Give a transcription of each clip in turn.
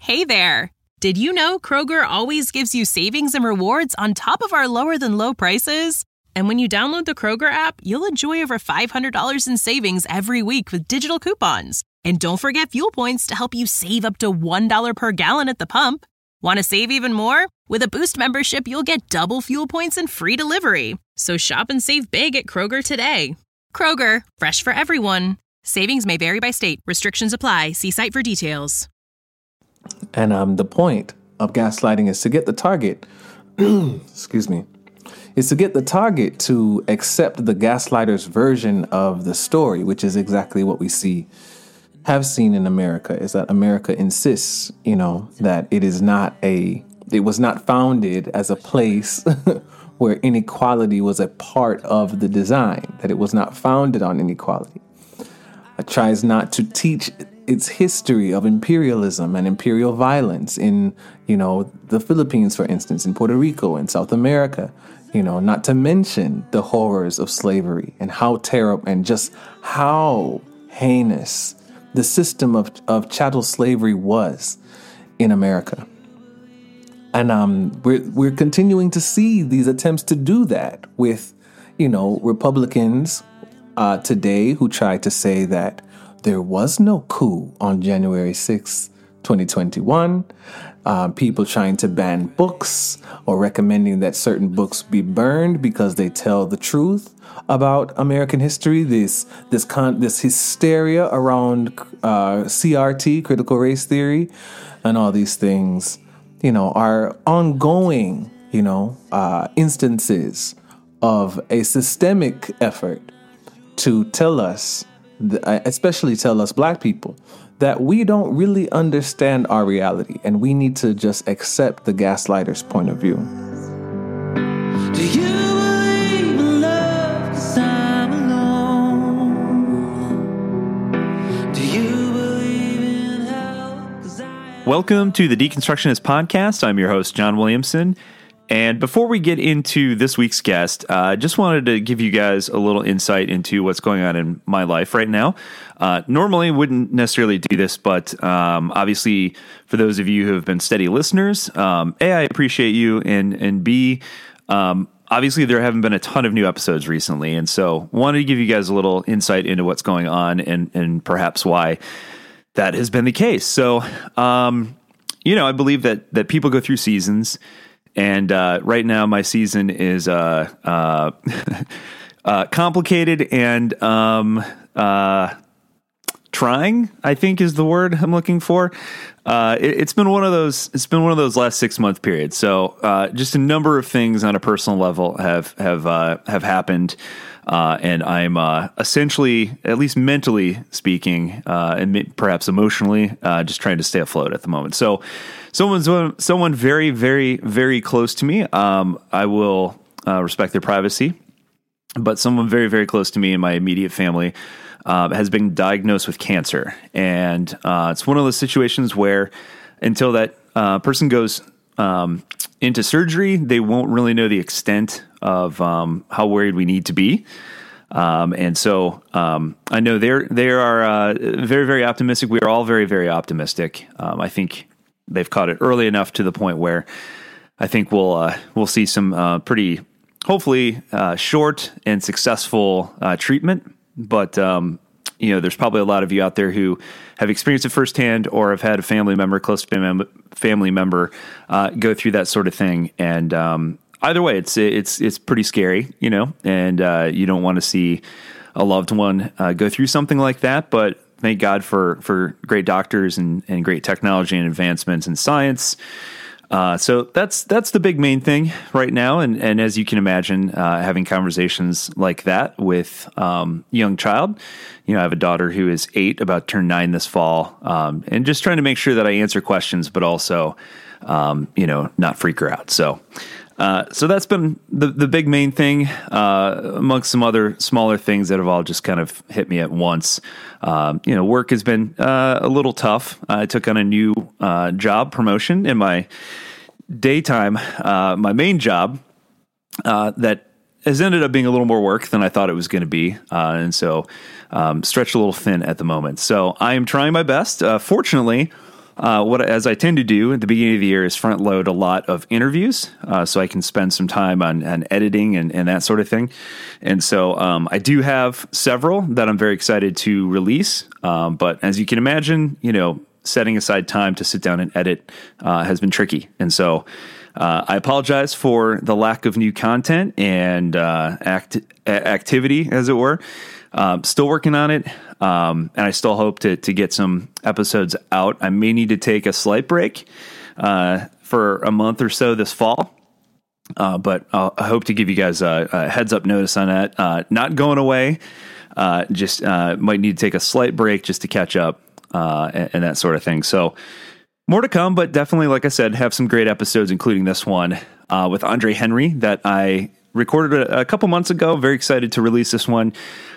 Hey there! Did you know Kroger always gives you savings and rewards on top of our lower-than-low prices? And when you download the Kroger app, you'll enjoy over $500 in savings every week with digital coupons. And don't forget fuel points to help you save up to $1 per gallon at the pump. Want to save even more? With a Boost membership, you'll get double fuel points and free delivery. So shop and save big at Kroger today. Kroger, fresh for everyone. Savings may vary by state. Restrictions apply. See site for details. And the point of gaslighting is to get the target, excuse me, is to get the target to accept the gaslighter's version of the story, which is exactly what we have seen in America, is that America insists, that it was not founded as a place where inequality was a part of the design, that it was not founded on inequality. It tries not to teach its history of imperialism and imperial violence in, the Philippines, for instance, in Puerto Rico, in South America, not to mention the horrors of slavery and how terrible and just how heinous the system of chattel slavery was in America. And we're continuing to see these attempts to do that with, Republicans today who try to say that there was no coup on January 6, 2021. People trying to ban books or recommending that certain books be burned because they tell the truth about American history. This hysteria around CRT, critical race theory, and all these things, are ongoing, instances of a systemic effort to tell us, especially tell us Black people, that we don't really understand our reality and we need to just accept the gaslighter's point of view. Do you believe in love 'cause I'm alone? Do you believe in hell 'cause Welcome to the Deconstructionist Podcast. I'm your host, John Williamson. And before we get into this week's guest, I just wanted to give you guys a little insight into what's going on in my life right now. Normally wouldn't necessarily do this, but obviously for those of you who have been steady listeners, A, I appreciate you, and B, obviously there haven't been a ton of new episodes recently, and so wanted to give you guys a little insight into what's going on and perhaps why that has been the case. So, I believe that people go through seasons. And right now, my season is complicated and trying, I think, is the word I'm looking for. It's been one of those. It's been one of those last 6-month periods. So just a number of things on a personal level have happened, and I'm essentially, at least mentally speaking, and perhaps emotionally, just trying to stay afloat at the moment. So. Someone very, very, very close to me. I will respect their privacy, but someone very, very close to me in my immediate family has been diagnosed with cancer, and it's one of those situations where until that person goes into surgery, they won't really know the extent of how worried we need to be. And so I know they are very, very optimistic. We are all very, very optimistic. I think they've caught it early enough to the point where I think we'll see some pretty, hopefully, short and successful treatment. But there's probably a lot of you out there who have experienced it firsthand or have had a family member, close family member, go through that sort of thing. And either way, it's pretty scary, and you don't want to see a loved one go through something like that, but thank God for great doctors and great technology and advancements in science. So that's the big main thing right now. And as you can imagine, having conversations like that with young child, I have a daughter who is 8, about to turn 9 this fall, and just trying to make sure that I answer questions, but also, not freak her out. So that's been the big main thing, amongst some other smaller things that have all just kind of hit me at once. Work has been a little tough. I took on a new job promotion in my daytime, my main job, that has ended up being a little more work than I thought it was going to be. And so stretched a little thin at the moment. So I am trying my best. Fortunately, as I tend to do at the beginning of the year, is front load a lot of interviews, so I can spend some time on editing and that sort of thing. And so I do have several that I'm very excited to release. But as you can imagine, setting aside time to sit down and edit has been tricky. And so I apologize for the lack of new content and activity, as it were. Still working on it, and I still hope to get some episodes out. I may need to take a slight break for a month or so this fall, but I hope to give you guys a heads up notice on that. Not going away, just might need to take a slight break just to catch up and that sort of thing. So more to come, but definitely, like I said, have some great episodes, including this one with Andre Henry that I recorded a couple months ago. Very excited to release this one.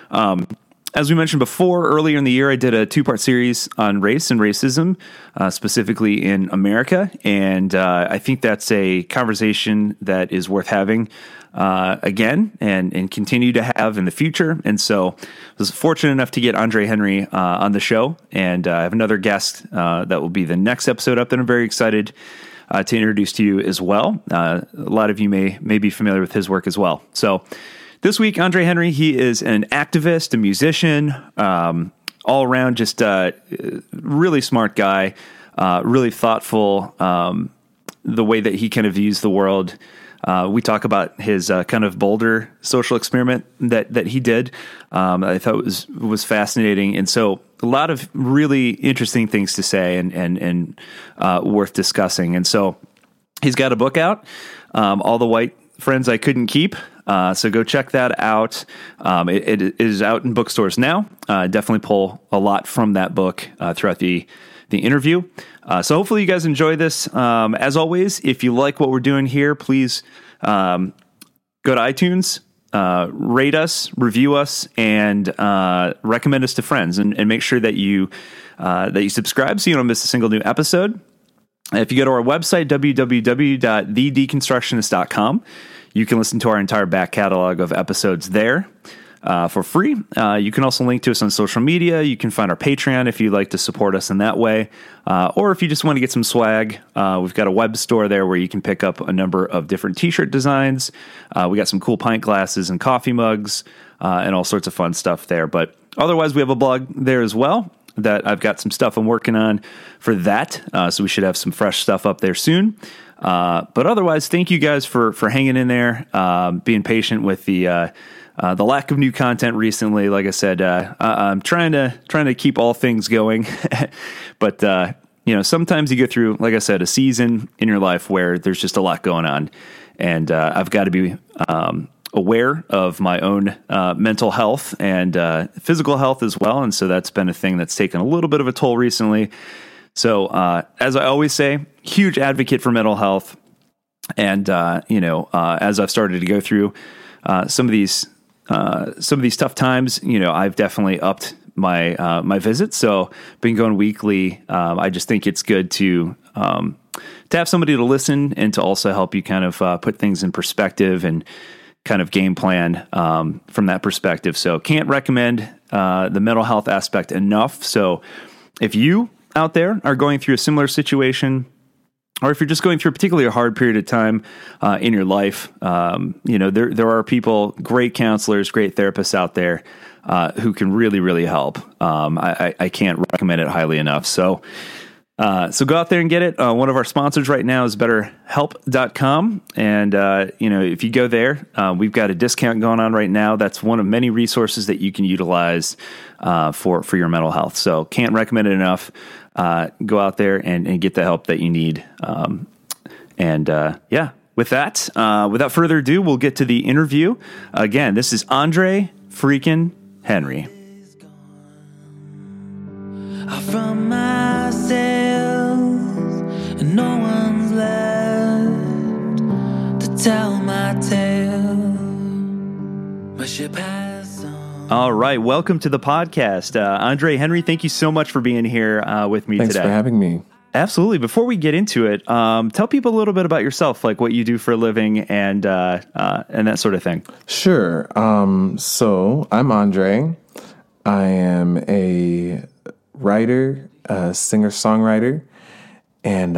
As we mentioned before, earlier in the year, I did a 2-part series on race and racism, specifically in America. And I think that's a conversation that is worth having again and continue to have in the future. And so I was fortunate enough to get Andre Henry on the show. And I have another guest that will be the next episode up that I'm very excited to introduce to you as well. A lot of you may be familiar with his work as well. So this week, Andre Henry, he is an activist, a musician, all around just a really smart guy, really thoughtful, the way that he kind of views the world. We talk about his kind of bolder social experiment that he did. I thought was fascinating. And so a lot of really interesting things to say and worth discussing. And so he's got a book out, All the White Friends I Couldn't Keep. So go check that out. It is out in bookstores now. Definitely pull a lot from that book throughout the interview. So hopefully you guys enjoy this. As always, if you like what we're doing here, please go to iTunes, rate us, review us, and recommend us to friends, and make sure that you subscribe so you don't miss a single new episode. If you go to our website, www.thedeconstructionist.com, you can listen to our entire back catalog of episodes there for free. You can also link to us on social media. You can find our Patreon if you'd like to support us in that way. Or if you just want to get some swag, we've got a web store there where you can pick up a number of different t-shirt designs. We got some cool pint glasses and coffee mugs and all sorts of fun stuff there. But otherwise, we have a blog there as well that I've got some stuff I'm working on for that. So we should have some fresh stuff up there soon. But otherwise, thank you guys for hanging in there, being patient with the lack of new content recently. Like I said, I'm trying to keep all things going, but sometimes you go through, like I said, a season in your life where there's just a lot going on, and I've got to be aware of my own mental health and physical health as well. And so that's been a thing that's taken a little bit of a toll recently. So, as I always say, huge advocate for mental health. And, as I've started to go through some of these tough times, I've definitely upped my visits. So been going weekly. I just think it's good to have somebody to listen and to also help you kind of put things in perspective and kind of game plan from that perspective. So can't recommend the mental health aspect enough. So if you out there are going through a similar situation, or if you're just going through a particularly hard period of time in your life, there are people, great counselors, great therapists out there who can really, really help. I can't recommend it highly enough. So go out there and get it. One of our sponsors right now is BetterHelp.com. And, if you go there, we've got a discount going on right now. That's one of many resources that you can utilize for your mental health. So can't recommend it enough. Go out there and get the help that you need. With that, without further ado, we'll get to the interview. Again, this is Andre freaking Henry. From myself, and no one's left to tell my tale. My ship has sunk. All right, welcome to the podcast, Andre Henry. Thank you so much for being here with me Thanks today. for having me. Absolutely. Before we get into it, tell people a little bit about yourself, like what you do for a living and that sort of thing. Sure. So I'm Andre. I am a writer, a singer-songwriter, And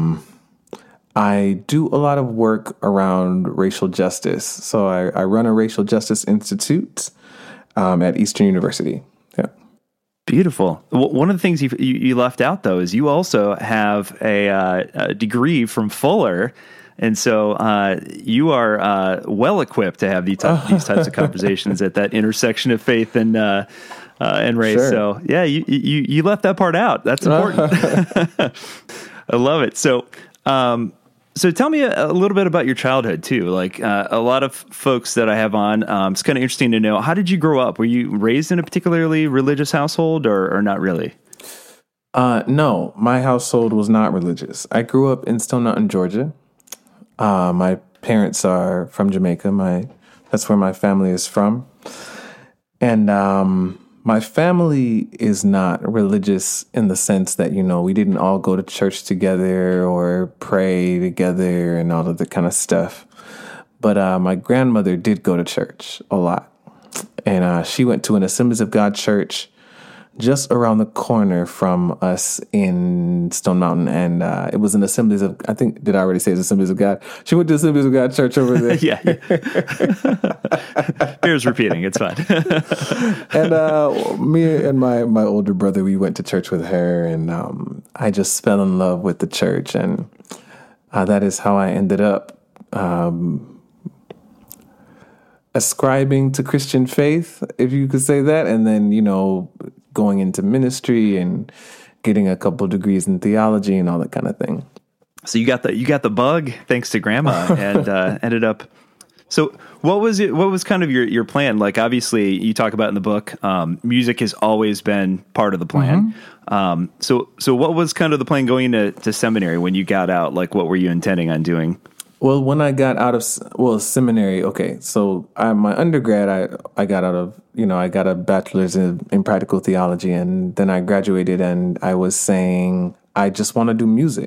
I do a lot of work around racial justice. So I run a racial justice institute at Eastern University. Yeah. Beautiful. One of the things you left out, though, is you also have a degree from Fuller. And so you are well equipped to have these types of conversations at that intersection of faith and race. Sure. So, yeah, you left that part out. That's important. I love it. So, so tell me a little bit about your childhood too. Like a lot of folks that I have on, it's kind of interesting to know, how did you grow up? Were you raised in a particularly religious household or not really? No, my household was not religious. I grew up in Stone Mountain, Georgia. My parents are from Jamaica. That's where my family is from. And my family is not religious in the sense that, we didn't all go to church together or pray together and all of that kind of stuff. But my grandmother did go to church a lot. And she went to an Assemblies of God church just around the corner from us in Stone Mountain. And it was an Assemblies of, I think, did I already say it's Assemblies of God? She went to Assemblies of God church over there. Yeah. Bears repeating. It's fine. And me and my older brother, we went to church with her. And I just fell in love with the church. And that is how I ended up ascribing to Christian faith, if you could say that. And then, going into ministry and getting a couple degrees in theology and all that kind of thing. So you got the bug thanks to grandma and ended up. So what was it? What was kind of your plan? Like, obviously you talk about in the book, music has always been part of the plan. Mm-hmm. So what was kind of the plan going to seminary when you got out? Like, what were you intending on doing? Well, when I got out of seminary, okay, so my undergrad, I got out of, I got a bachelor's in practical theology, and then I graduated, and I was saying, I just want to do music,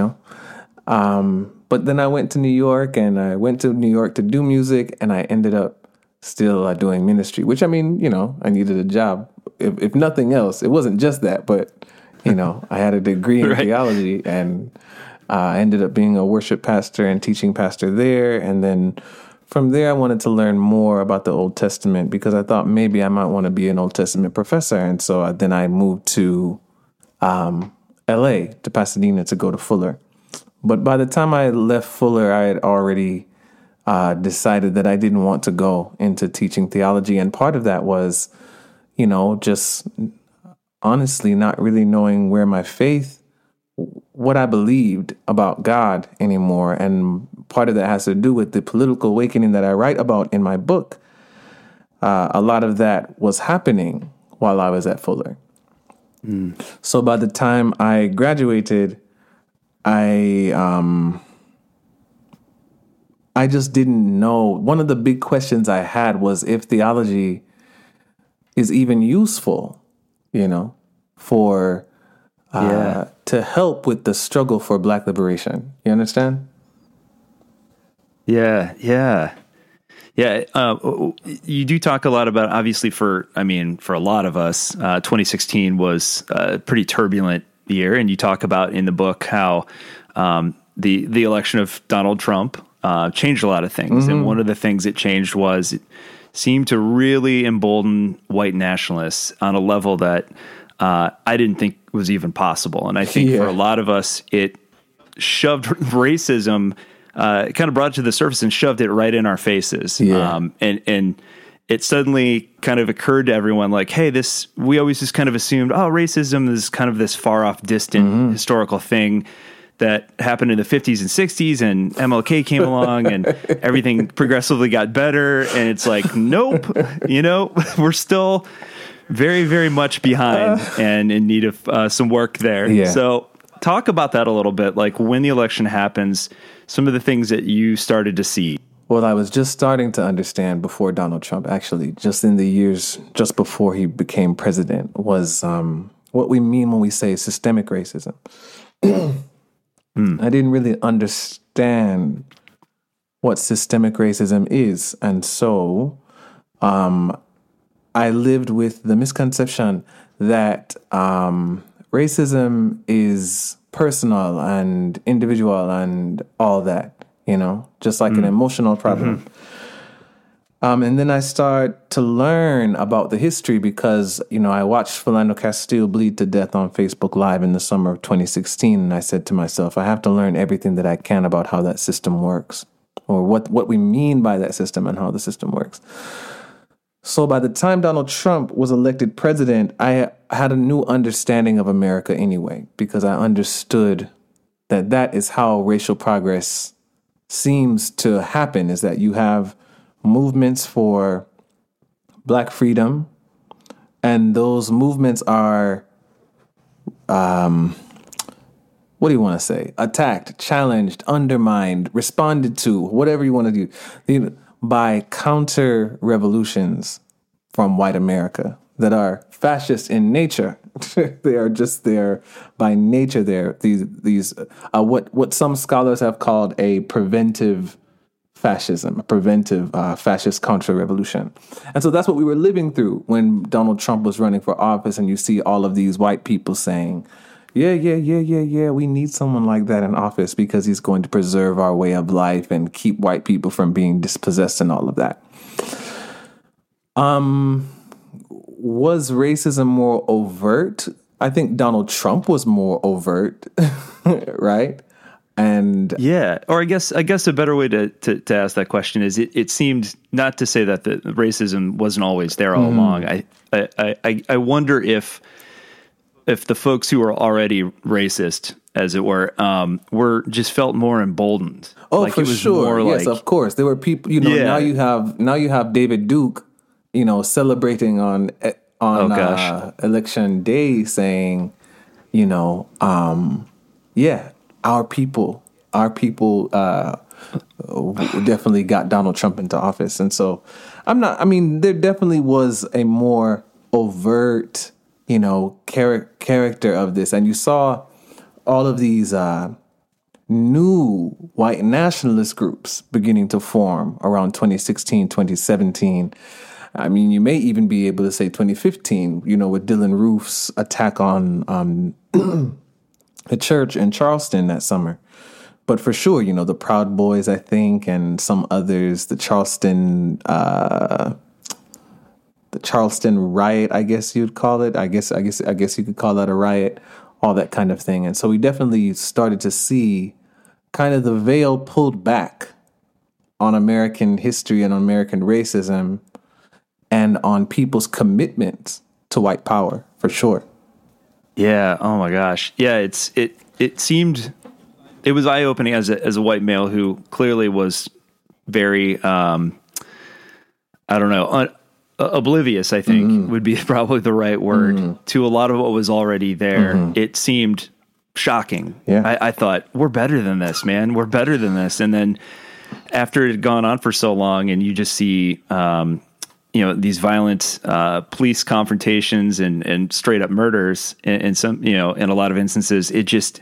But then I went to New York, and I went to New York to do music, and I ended up still doing ministry, which, I needed a job. If nothing else, it wasn't just that, but, I had a degree in right. theology, and I ended up being a worship pastor and teaching pastor there. And then from there, I wanted to learn more about the Old Testament because I thought maybe I might want to be an Old Testament professor. And so then I moved to LA, to Pasadena, to go to Fuller. But by the time I left Fuller, I had already decided that I didn't want to go into teaching theology. And part of that was, just honestly not really knowing where my faith, what I believed about God anymore. And part of that has to do with the political awakening that I write about in my book. A lot of that was happening while I was at Fuller. Mm. So by the time I graduated, I just didn't know. One of the big questions I had was if theology is even useful, for to help with the struggle for Black liberation. You understand? Yeah. You do talk a lot about, obviously for a lot of us, 2016 was a pretty turbulent year. And you talk about in the book how the election of Donald Trump changed a lot of things. Mm-hmm. And one of the things it changed was it seemed to really embolden white nationalists on a level that I didn't think was even possible. And I think for a lot of us, it shoved racism, kind of brought it to the surface and shoved it right in our faces. Yeah. And it suddenly kind of occurred to everyone like, hey, we always just kind of assumed, racism is kind of this far off, distant historical thing that happened in the 50s and 60s, and MLK came along and everything progressively got better. And it's like, nope, we're still very, very much behind and in need of some work there. Yeah. So talk about that a little bit. Like when the election happens, some of the things that you started to see. Well, I was just starting to understand before Donald Trump, actually, just in the years just before he became president, was what we mean when we say systemic racism. I didn't really understand what systemic racism is. And so I lived with the misconception that racism is personal and individual and all that, just like an emotional problem. And then I start to learn about the history because, I watched Philando Castile bleed to death on Facebook Live in the summer of 2016. And I said to myself, I have to learn everything that I can about how that system works, or what we mean by that system and how the system works. So by the time Donald Trump was elected president, I had a new understanding of America anyway, because I understood that is how racial progress seems to happen, is that you have movements for Black freedom, and those movements are, what do you want to say? Attacked, challenged, undermined, responded to, whatever you want to do, by counter revolutions from white America that are fascist in nature. They're by nature. They're these what some scholars have called a preventive fascism, a preventive fascist counter-revolution. And so that's what we were living through when Donald Trump was running for office, and you see all of these white people saying, yeah, we need someone like that in office because he's going to preserve our way of life and keep white people from being dispossessed and all of that. Was racism more overt? I think Donald Trump was more overt, right? And yeah, or I guess a better way to ask that question is it seemed, not to say that the racism wasn't always there all along. I wonder if the folks who were already racist, as it were just felt more emboldened. Oh, like for it was sure. More yes, of course. There were people, now you have David Duke, celebrating on election day saying, our people definitely got Donald Trump into office. And so there definitely was a more overt, character of this. And you saw all of these new white nationalist groups beginning to form around 2016, 2017. You may even be able to say 2015, with Dylan Roof's attack on a church in Charleston that summer. But for sure, the Proud Boys, I think, and some others, the Charleston riot, I guess you'd call it. I guess you could call that a riot, all that kind of thing. And so we definitely started to see kind of the veil pulled back on American history and on American racism and on people's commitment to white power, for sure. Yeah. Oh my gosh. Yeah. It seemed, it was eye opening as a white male who clearly was very, oblivious, I think would be probably the right word to a lot of what was already there. It seemed shocking. Yeah. I thought, we're better than this, man. We're better than this. And then after it had gone on for so long and you just see, these violent police confrontations and straight up murders and some, in a lot of instances,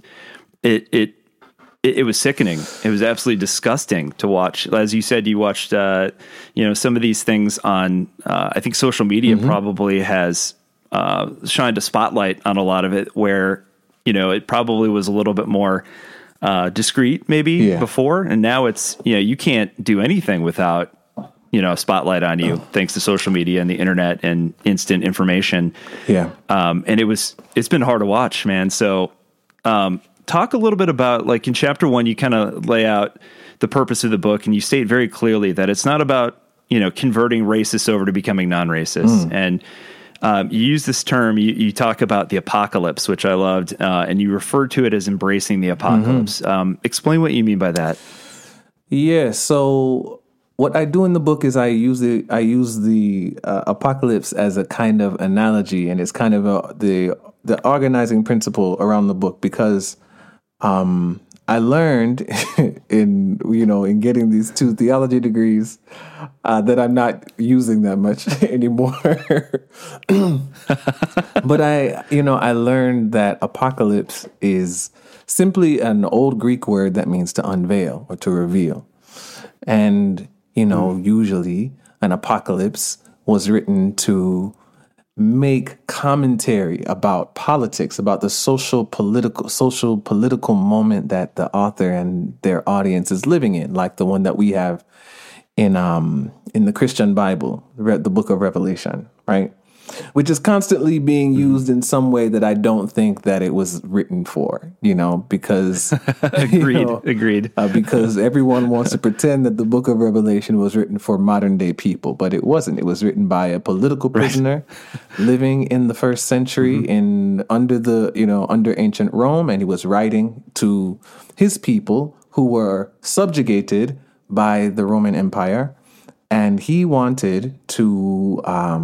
it was sickening. It was absolutely disgusting to watch. As you said, you watched, some of these things on, I think social media probably has shined a spotlight on a lot of it where, it probably was a little bit more discreet maybe before. And now it's, you can't do anything without, a spotlight on you thanks to social media and the internet and instant information. Yeah. And it's been hard to watch, man. So, talk a little bit about, like, in chapter 1, you kind of lay out the purpose of the book and you state very clearly that it's not about, converting racists over to becoming non-racists. And, you use this term, you talk about the apocalypse, which I loved, and you refer to it as embracing the apocalypse. Explain what you mean by that. Yeah. So what I do in the book is I use the apocalypse as a kind of analogy, and it's kind of the organizing principle around the book because I learned in getting these 2 theology degrees that I'm not using that much anymore. But I learned that apocalypse is simply an old Greek word that means to unveil or to reveal. And usually an apocalypse was written to make commentary about politics, about the social political moment that the author and their audience is living in, like the one that we have in the Christian Bible, the book of Revelation, right? Which is constantly being used in some way that I don't think that it was written for, because Agreed. Because everyone wants to pretend that the book of Revelation was written for modern day people, but it wasn't. It was written by a political prisoner living in the first century under ancient Rome, and he was writing to his people who were subjugated by the Roman Empire, and he wanted to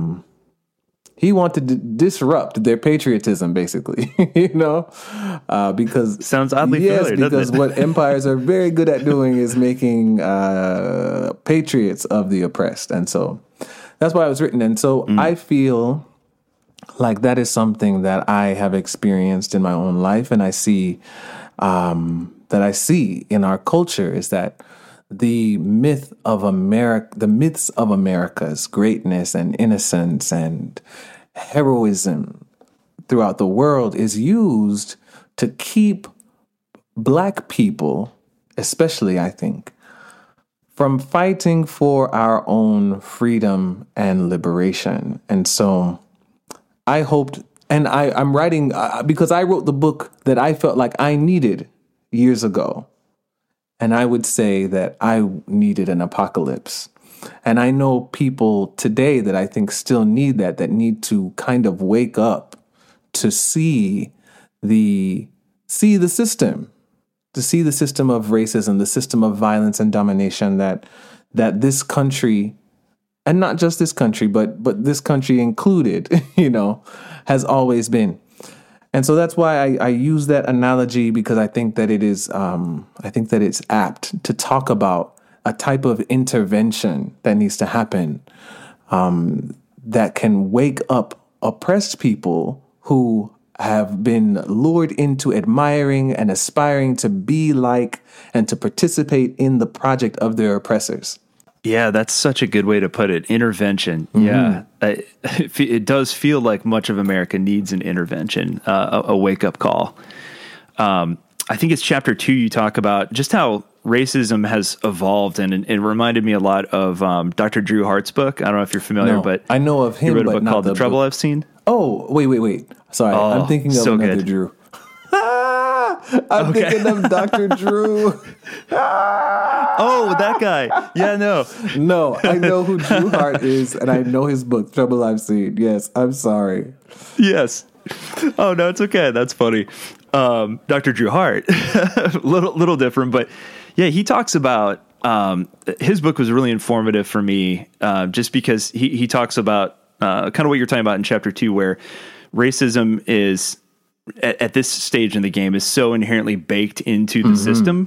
disrupt their patriotism, basically, because sounds oddly familiar, doesn't because it? what empires are very good at doing is making patriots of the oppressed, and so that's why it was written. And so I feel like that is something that I have experienced in my own life, and I see in our culture is that the myths of America's greatness and innocence and heroism throughout the world is used to keep Black people, especially, I think, from fighting for our own freedom and liberation. And so I hoped, and I'm writing, because I wrote the book that I felt like I needed years ago. And I would say that I needed an apocalypse. And I know people today that I think still need that need to kind of wake up to see the system, to see the system of racism, the system of violence and domination that this country, and not just this country, but this country included, has always been. And so that's why I use that analogy, because I think that it's apt to talk about a type of intervention that needs to happen that can wake up oppressed people who have been lured into admiring and aspiring to be like and to participate in the project of their oppressors. Yeah, that's such a good way to put it. Intervention. Mm-hmm. Yeah. It does feel like much of America needs an intervention, a wake-up call. I think it's chapter 2 you talk about just how racism has evolved, and it reminded me a lot of Dr. Drew Hart's book. I don't know if you're familiar, but I know of him, he wrote a but book not called The Trouble I've Seen. Oh, wait. Sorry, I'm thinking of another good. Drew. I'm thinking of Dr. Drew. Oh, that guy. Yeah, no. No, I know who Drew Hart is, and I know his book, Trouble I've Seen. Yes, I'm sorry. Yes. Oh, no, it's okay. That's funny. Dr. Drew Hart, little different, but yeah, he talks about, his book was really informative for me, just because he talks about kind of what you're talking about in chapter 2, where racism is at this stage in the game is so inherently baked into the system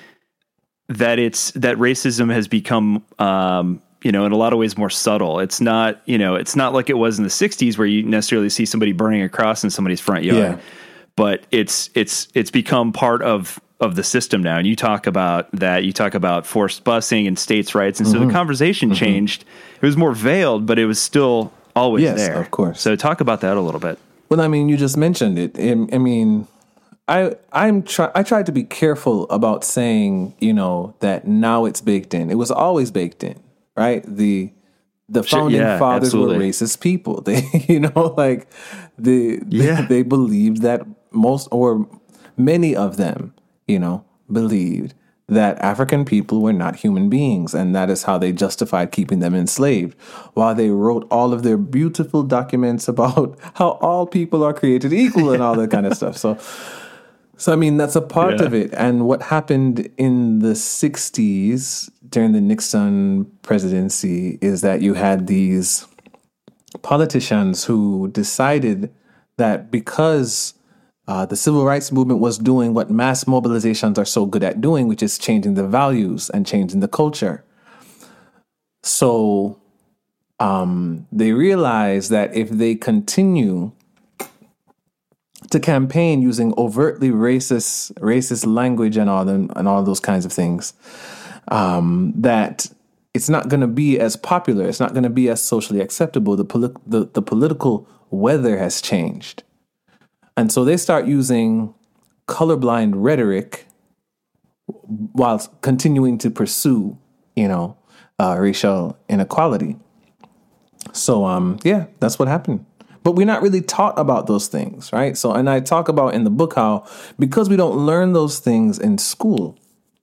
that racism has become, in a lot of ways more subtle. It's not like it was in the 60s where you necessarily see somebody burning a cross in somebody's front yard, but it's become part of the system now. And you talk about that, you talk about forced busing and states' rights. And so the conversation changed. It was more veiled, but it was still always there. Of course. So talk about that a little bit. Well, I mean, you just mentioned it. I mean, I tried to be careful about saying, that now it's baked in. It was always baked in, right? The founding fathers absolutely. were racist people. They, they believed that most or many of them, believed that African people were not human beings, and that is how they justified keeping them enslaved, while they wrote all of their beautiful documents about how all people are created equal and all that kind of stuff. So I mean, that's a part of it. And what happened in the 60s during the Nixon presidency is that you had these politicians who decided that because the civil rights movement was doing what mass mobilizations are so good at doing, which is changing the values and changing the culture. So they realized that if they continue to campaign using overtly racist language and all those kinds of things, that it's not going to be as popular. It's not going to be as socially acceptable. The political weather has changed. And so they start using colorblind rhetoric while continuing to pursue, racial inequality. So, that's what happened. But we're not really taught about those things, right? So, and I talk about in the book how because we don't learn those things in school,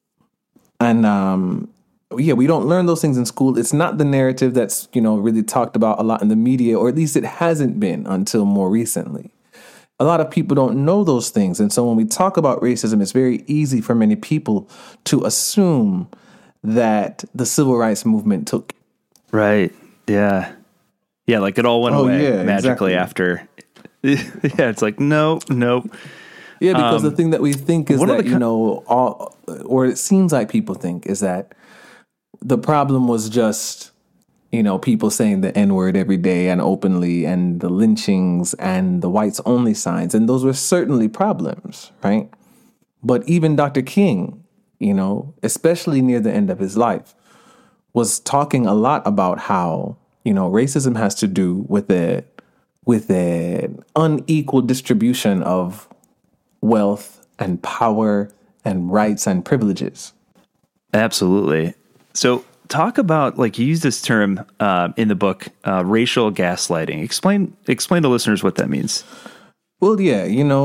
and we don't learn those things in school. It's not the narrative that's, really talked about a lot in the media, or at least it hasn't been until more recently. A lot of people don't know those things. And so when we talk about racism, it's very easy for many people to assume that the civil rights movement took. Right. Yeah. Yeah. Like it all went away magically after. Yeah. It's like, no. Yeah. Because the thing that we think is that, or it seems like people think is that the problem was just, people saying the N-word every day and openly, and the lynchings and the whites only signs. And those were certainly problems, right? But even Dr. King, especially near the end of his life, was talking a lot about how, racism has to do with an unequal distribution of wealth and power and rights and privileges. Absolutely. So talk about, you use this term in the book, racial gaslighting. Explain to listeners what that means. Well, yeah,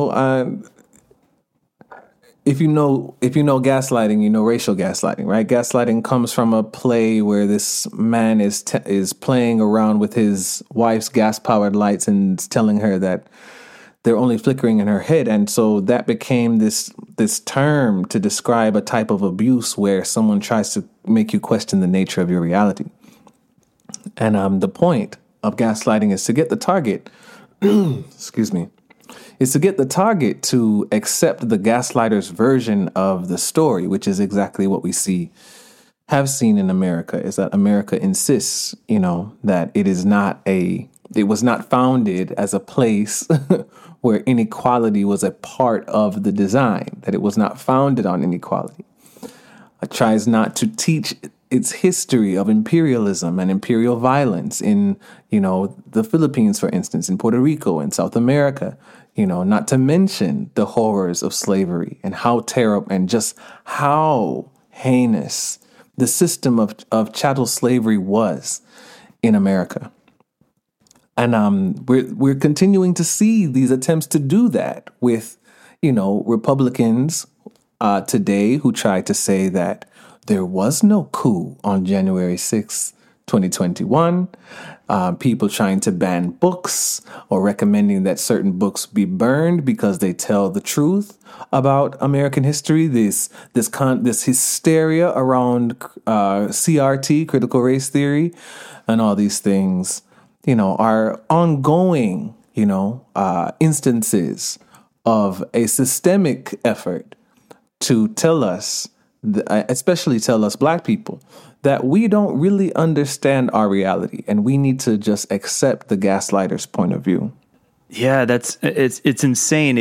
if you know gaslighting, racial gaslighting, right? Gaslighting comes from a play where this man is playing around with his wife's gas-powered lights and telling her that they're only flickering in her head. And so that became this term to describe a type of abuse where someone tries to make you question the nature of your reality. And the point of gaslighting is to get the target, is to get the target to accept the gaslighter's version of the story, which is exactly what we have seen in America, is that America insists, that it was not founded as a place where inequality was a part of the design, that it was not founded on inequality. It tries not to teach its history of imperialism and imperial violence in, the Philippines, for instance, in Puerto Rico, in South America, not to mention the horrors of slavery and how terrible and just how heinous the system of chattel slavery was in America. And we're continuing to see these attempts to do that with, Republicans today who try to say that there was no coup on January 6th, 2021. People trying to ban books or recommending that certain books be burned because they tell the truth about American history. This hysteria around CRT, critical race theory, and all these things, are ongoing, instances of a systemic effort to tell us, especially tell us Black people, that we don't really understand our reality and we need to just accept the gaslighter's point of view. Yeah, it's insane.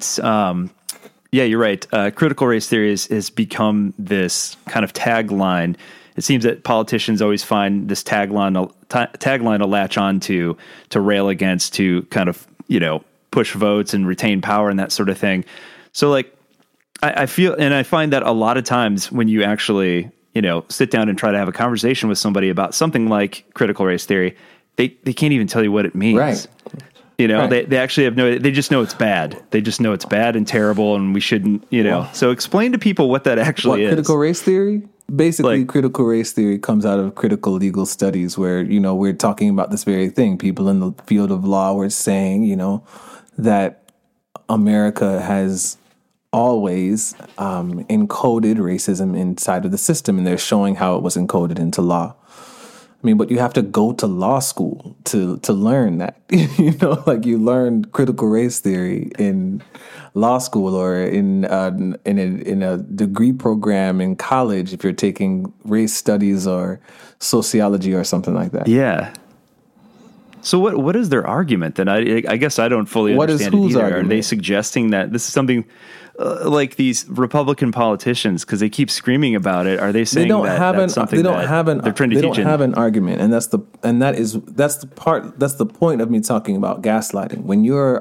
You're right. Critical race theory has become this kind of tagline. It seems that politicians always find this tagline to latch on to rail against, to kind of, push votes and retain power and that sort of thing. So I feel, and I find that a lot of times when you actually, sit down and try to have a conversation with somebody about something like critical race theory, they can't even tell you what it means. Right. Right. They actually have they just know it's bad. They just know it's bad and terrible and we shouldn't, So explain to people what that actually is. Critical race theory? Basically, critical race theory comes out of critical legal studies where, we're talking about this very thing. People in the field of law were saying, that America has always encoded racism inside of the system, and they're showing how it was encoded into law. But you have to go to law school to learn that. You learn critical race theory in law school or in a degree program in college if you're taking race studies or sociology or something like that. Yeah. So what is their argument then? I guess I don't fully understand it either. Argument? Are they suggesting that this is something like these Republican politicians, because they keep screaming about it, are they saying that's something they're trying to teach? They don't have an argument, and that's the point of me talking about gaslighting. When you're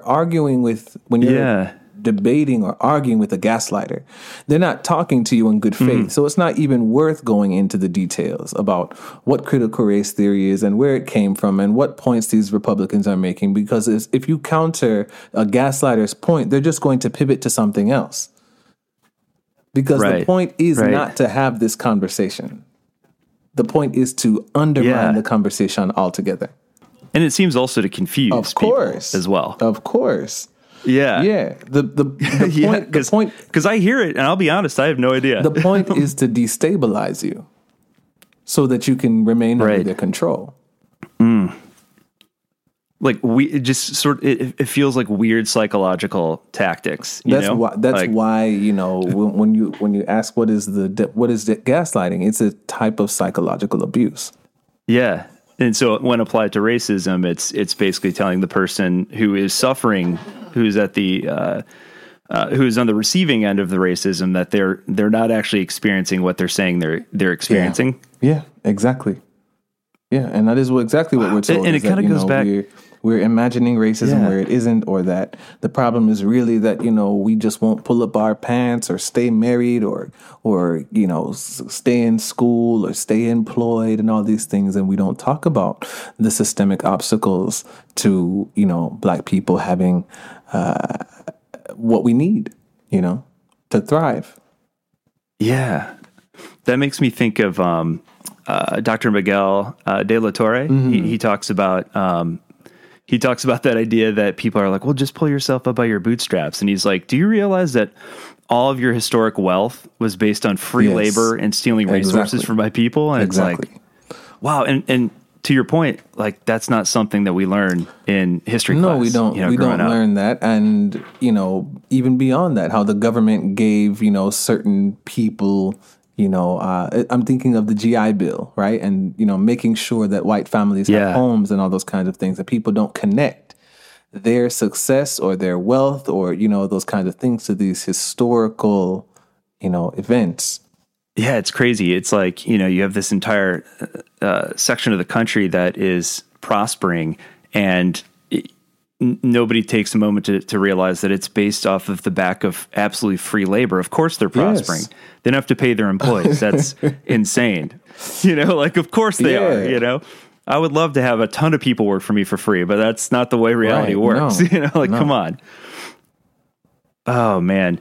debating or arguing with a gaslighter, they're not talking to you in good faith. So it's not even worth going into the details about what critical race theory is and where it came from and what points these Republicans are making, because if you counter a gaslighter's point, they're just going to pivot to something else. Because the point is not to have this conversation. The point is to undermine the conversation altogether. And it seems also to confuse people as well. Of course. Yeah. Yeah. The point, because I hear it, and I'll be honest, I have no idea. The point is to destabilize you so that you can remain under their control. Like it feels like weird psychological tactics. That's why, when you ask what is the gaslighting, it's a type of psychological abuse. Yeah. And so when applied to racism, it's basically telling the person who is suffering, who's at the who's on the receiving end of the racism, that they're not actually experiencing what they're saying they're experiencing. Yeah, exactly. Yeah, and that is exactly what we're told. And it kind of goes back. We're imagining racism where it isn't, or that the problem is really that, we just won't pull up our pants or stay married or stay in school or stay employed and all these things. And we don't talk about the systemic obstacles to, Black people having what we need, to thrive. Yeah. That makes me think of Dr. Miguel de la Torre. He talks about that idea that people are like, well, just pull yourself up by your bootstraps. And he's like, do you realize that all of your historic wealth was based on free labor and stealing resources from my people? And it's like, wow. And to your point, like, that's not something that we learn in history class. No, we don't. We don't learn that. And, even beyond that, how the government gave, certain people, I'm thinking of the GI Bill, right? And, making sure that white families have homes and all those kinds of things, that people don't connect their success or their wealth or, those kinds of things to these historical, events. Yeah, it's crazy. It's like, you have this entire section of the country that is prospering, and nobody takes a moment to realize that it's based off of the back of absolutely free labor. Of course they're prospering. Yes. They don't have to pay their employees. That's insane. Of course they are, I would love to have a ton of people work for me for free, but that's not the way reality works. No. Come on. Oh man.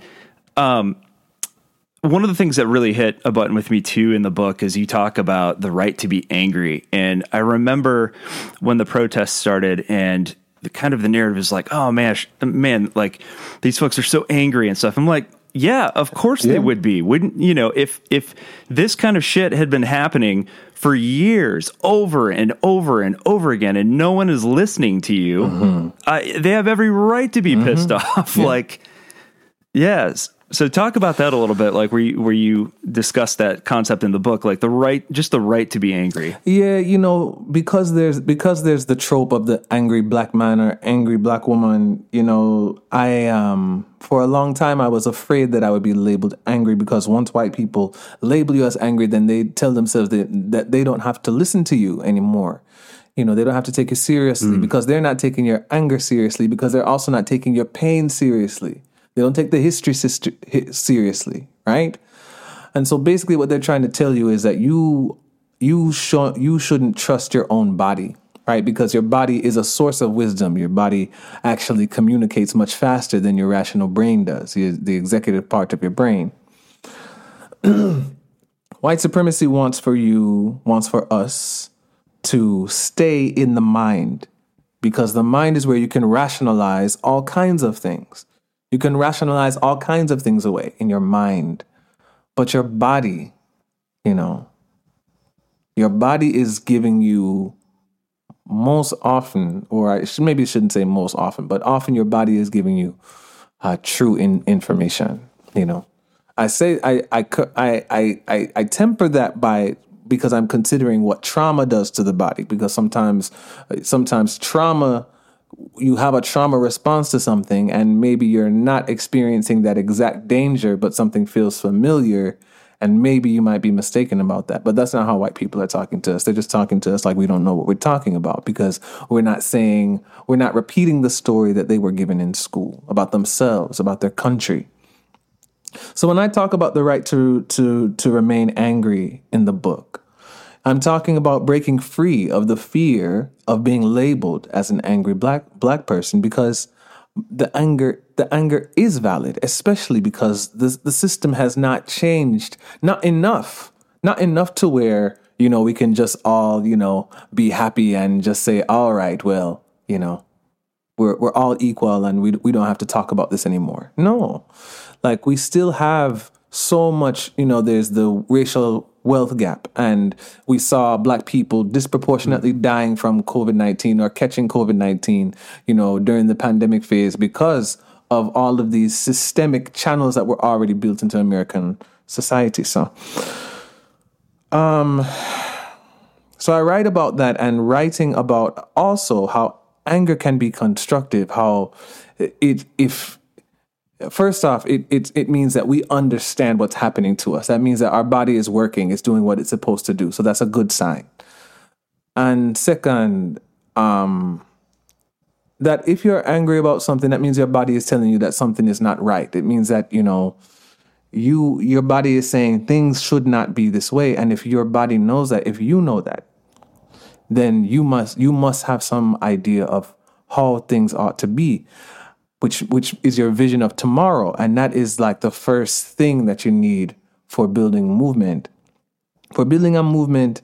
One of the things that really hit a button with me too in the book is you talk about the right to be angry. And I remember when the protests started, and the narrative is like, oh man, like, these folks are so angry and stuff. I'm like, yeah, of course they would be. Wouldn't, if this kind of shit had been happening for years, over and over and over again, and no one is listening to you, they have every right to be pissed off. Yeah. Like, yes. So talk about that a little bit, like where you discuss that concept in the book, like the right to be angry. Yeah, because there's the trope of the angry Black man or angry Black woman. I for a long time I was afraid that I would be labeled angry, because once white people label you as angry, then they tell themselves that they don't have to listen to you anymore. They don't have to take you seriously because they're not taking your anger seriously, because they're also not taking your pain seriously. They don't take the history seriously, right? And so basically what they're trying to tell you is that you shouldn't trust your own body, right? Because your body is a source of wisdom. Your body actually communicates much faster than your rational brain does, the executive part of your brain. White supremacy wants for us to stay in the mind, because the mind is where you can rationalize all kinds of things. You can rationalize all kinds of things away in your mind. But your body, your body is giving you most often, or I shouldn't say most often, but often your body is giving you true information. I say I temper that because I'm considering what trauma does to the body, because sometimes trauma you have a trauma response to something, and maybe you're not experiencing that exact danger, but something feels familiar, and maybe you might be mistaken about that. But that's not how white people are talking to us. They're just talking to us like we don't know what we're talking about, because we're not repeating the story that they were given in school about themselves, about their country. So when I talk about the right to remain angry in the book, I'm talking about breaking free of the fear of being labeled as an angry black person, because the anger is valid, especially because the system has not changed, not enough to where, we can just all, be happy and just say, all right, well, we're all equal and we don't have to talk about this anymore. No, like we still have so much, there's the racial wealth gap, and we saw black people disproportionately dying from COVID-19 or catching COVID-19, during the pandemic phase because of all of these systemic channels that were already built into American society. So I write about that, and writing about also how anger can be constructive, how first off, it means that we understand what's happening to us. That means that our body is working, it's doing what it's supposed to do. So that's a good sign. And second, that if you're angry about something, that means your body is telling you that something is not right. It means that, your body is saying things should not be this way. And if your body knows that, if you know that, then you must have some idea of how things ought to be, which is your vision of tomorrow. And that is like the first thing that you need for building movement. For building a movement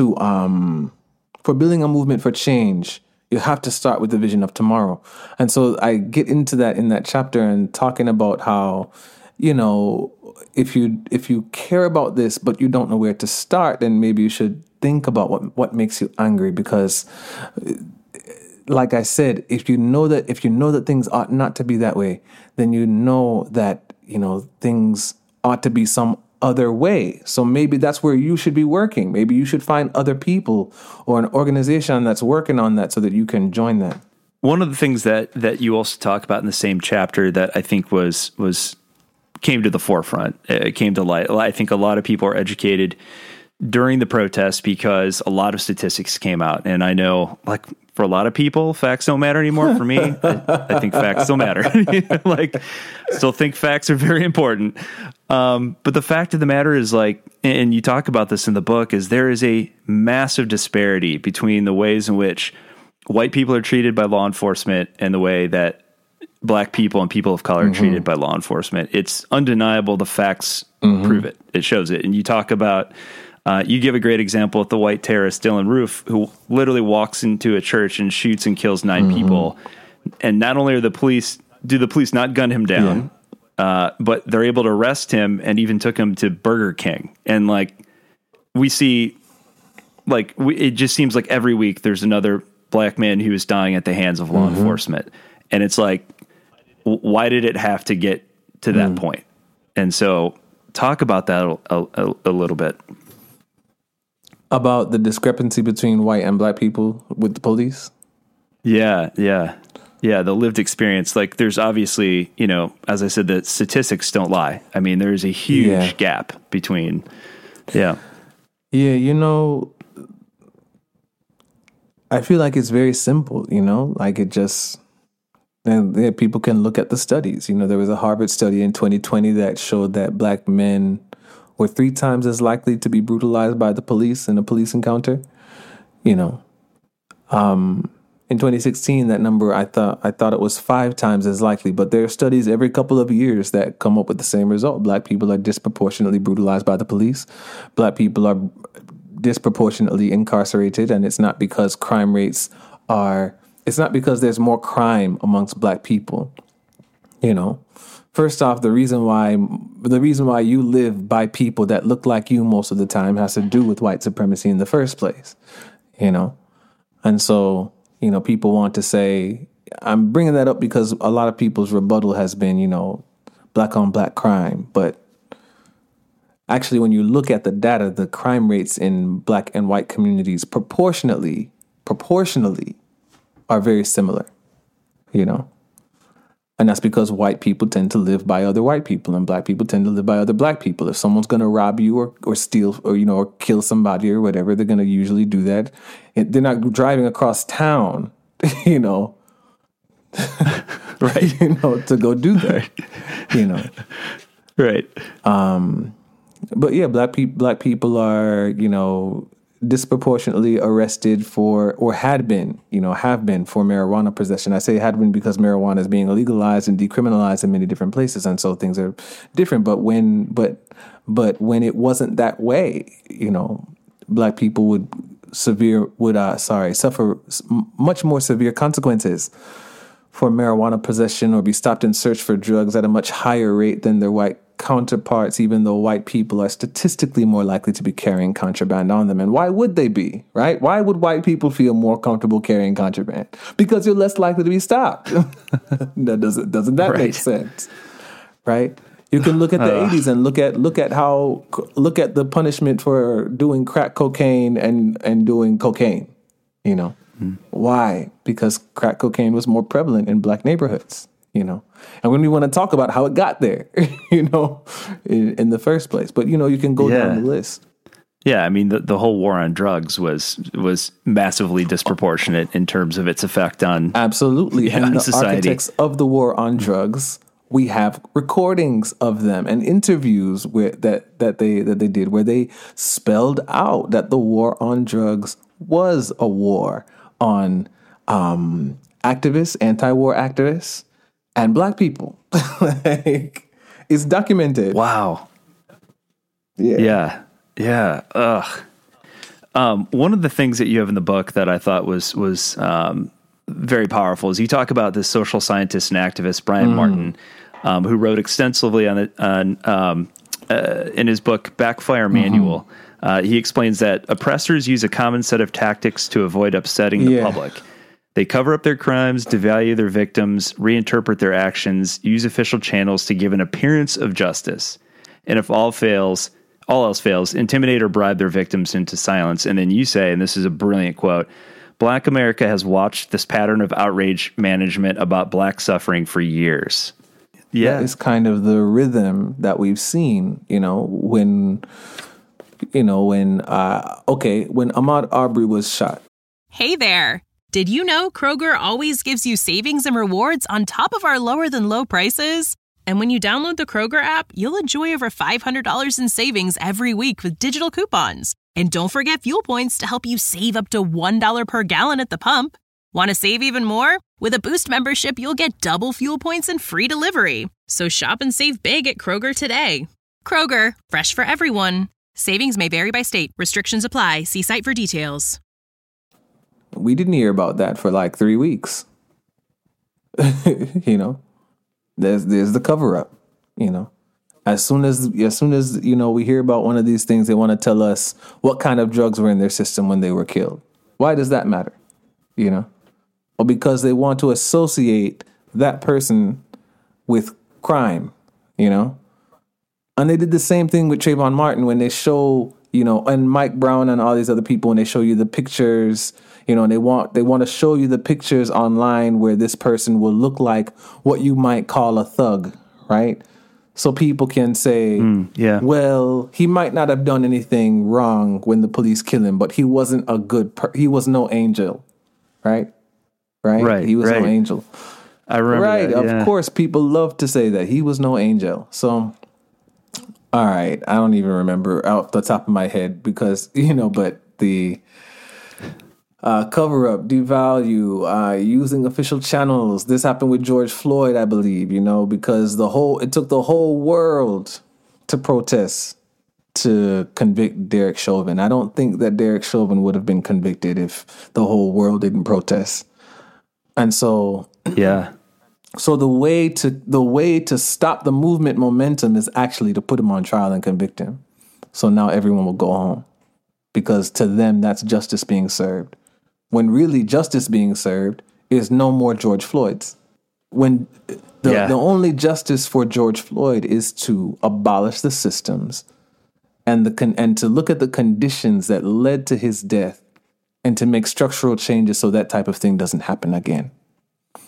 for change, you have to start with the vision of tomorrow. And so I get into that in that chapter and talking about how, if you care about this, but you don't know where to start, then maybe you should think about what makes you angry, because like I said, if you know that things ought not to be that way, then you know that, things ought to be some other way. So maybe that's where you should be working. Maybe you should find other people or an organization that's working on that so that you can join that. One of the things that you also talk about in the same chapter that I think came to the forefront, came to light. I think a lot of people are educated during the protest because a lot of statistics came out. And I know, like, for a lot of people, facts don't matter anymore. For me, I think facts don't matter. Still think facts are very important. But the fact of the matter is, and you talk about this in the book, is there is a massive disparity between the ways in which white people are treated by law enforcement and the way that black people and people of color are treated by law enforcement. It's undeniable. The facts prove it. It shows it. And you talk about, you give a great example with the white terrorist Dylan Roof, who literally walks into a church and shoots and kills 9 people. And not only do the police not gun him down, but they're able to arrest him and even took him to Burger King. And we see, it just seems like every week there's another black man who is dying at the hands of law enforcement. And it's like, why did it have to get to that point? And so talk about that a little bit. About the discrepancy between white and black people with the police? Yeah, the lived experience. There's obviously, as I said, the statistics don't lie. I mean, there's a huge gap between, I feel like it's very simple, it just, people can look at the studies. There was a Harvard study in 2020 that showed that black men were 3 times as likely to be brutalized by the police in a police encounter. In 2016, that number, I thought it was 5 times as likely, but there are studies every couple of years that come up with the same result. Black people are disproportionately brutalized by the police. Black people are disproportionately incarcerated, and it's not because it's not because there's more crime amongst black people. First off, the reason why you live by people that look like you most of the time has to do with white supremacy in the first place, And so, people want to say, I'm bringing that up because a lot of people's rebuttal has been, black on black crime. But actually, when you look at the data, the crime rates in black and white communities proportionally are very similar. you know. And that's because white people tend to live by other white people, and black people tend to live by other black people. If someone's going to rob you or steal or, you know, or kill somebody or whatever, they're going to usually do that. They're not driving across town, you know, right? You know, to go do that, you know, right. But yeah, black people are, you know, disproportionately arrested for, or have been for marijuana possession. I say had been because marijuana is being legalized and decriminalized in many different places, and so things are different. But when it wasn't that way, you know, black people would suffer much more severe consequences for marijuana possession or be stopped and searched for drugs at a much higher rate than their white counterparts, even though white people are statistically more likely to be carrying contraband on them. And why would they be, right? Why would white people feel more comfortable carrying contraband? Because you're less likely to be stopped. Doesn't that make sense? Right? You can look at the 80s and look at the punishment for doing crack cocaine and doing cocaine, you know. Why? Because crack cocaine was more prevalent in black neighborhoods, you know. And when we want to talk about how it got there, you know, in the first place. But, you know, you can go down the list. Yeah, I mean, the whole war on drugs was massively disproportionate in terms of its effect on absolutely on and the society. Architects of the war on drugs. We have recordings of them and interviews that they did where they spelled out that the war on drugs was a war on activists, anti-war activists, and black people. Like, it's documented. Wow. Yeah. Ugh. One of the things that you have in the book that I thought was very powerful is you talk about this social scientist and activist Brian Martin, who wrote extensively in his book Backfire Manual. He explains that oppressors use a common set of tactics to avoid upsetting the public. They cover up their crimes, devalue their victims, reinterpret their actions, use official channels to give an appearance of justice. And if all else fails, intimidate or bribe their victims into silence. And then you say, and this is a brilliant quote, Black America has watched this pattern of outrage management about black suffering for years. Yeah. That is kind of the rhythm that we've seen, when Ahmaud Arbery was shot. Hey there. Did you know Kroger always gives you savings and rewards on top of our lower than low prices? And when you download the Kroger app, you'll enjoy over $500 in savings every week with digital coupons. And don't forget fuel points to help you save up to $1 per gallon at the pump. Want to save even more? With a Boost membership, you'll get double fuel points and free delivery. So shop and save big at Kroger today. Kroger, fresh for everyone. Savings may vary by state. Restrictions apply. See site for details. We didn't hear about that for like 3 weeks. There's the cover up, As soon as we hear about one of these things, they want to tell us what kind of drugs were in their system when they were killed. Why does that matter? Well, because they want to associate that person with crime, And they did the same thing with Trayvon Martin when they show, and Mike Brown and all these other people, and they show you the pictures, and they want to show you the pictures online where this person will look like what you might call a thug, right? So people can say, well, he might not have done anything wrong when the police kill him, but he wasn't he was no angel, right? Right. He was no angel. I remember right. That, yeah. Of course, people love to say that he was no angel. So, all right. I don't even remember off the top of my head because, but the cover up, devalue, using official channels. This happened with George Floyd, I believe, because it took the whole world to protest to convict Derek Chauvin. I don't think that Derek Chauvin would have been convicted if the whole world didn't protest. And so, yeah. So the way to stop the movement momentum is actually to put him on trial and convict him. So now everyone will go home because to them that's justice being served. When really justice being served is no more George Floyd's. When the only justice for George Floyd is to abolish the systems and to look at the conditions that led to his death and to make structural changes so that type of thing doesn't happen again.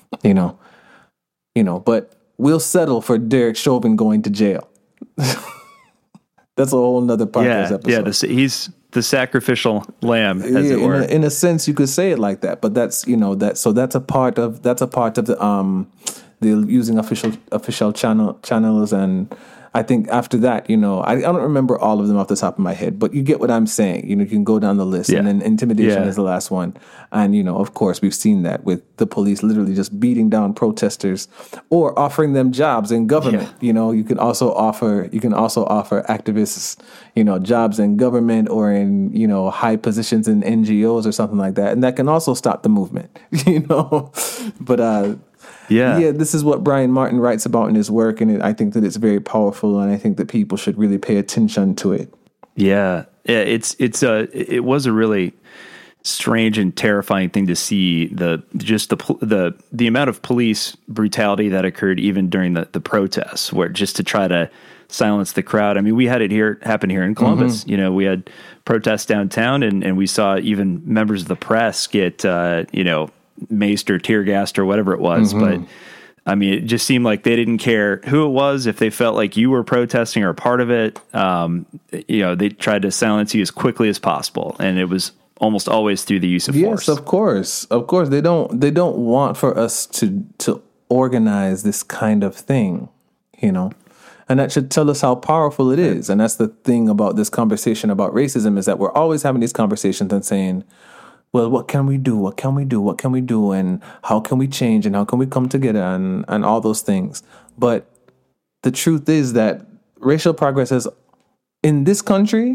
But we'll settle for Derek Chauvin going to jail. That's a whole nother podcast episode. Yeah, he's the sacrificial lamb, as it were. In a sense, you could say it like that, but that's that's a part of the using official channels, and I think after that, I don't remember all of them off the top of my head, but you get what I'm saying. You can go down the list, and then intimidation is the last one, and of course, we've seen that with the police literally just beating down protesters or offering them jobs in government. You can also offer activists, jobs in government or in high positions in NGOs or something like that, and that can also stop the movement. But this is what Brian Martin writes about in his work, and I think that it's very powerful, and I think that people should really pay attention to it. Yeah, it was a really strange and terrifying thing to see the amount of police brutality that occurred even during the protests, where just to try to silence the crowd. I mean, we had it happen here in Columbus. Mm-hmm. We had protests downtown, and we saw even members of the press get maced or tear gassed or whatever it was. Mm-hmm. But I mean, it just seemed like they didn't care who it was. If they felt like you were protesting or a part of it, they tried to silence you as quickly as possible. And it was almost always through the use of force. Yes, of course. They don't want for us to organize this kind of thing, and that should tell us how powerful it is. And that's the thing about this conversation about racism, is that we're always having these conversations and saying, well, what can we do? What can we do? What can we do? And how can we change? And how can we come together? And all those things. But the truth is that racial progress in this country,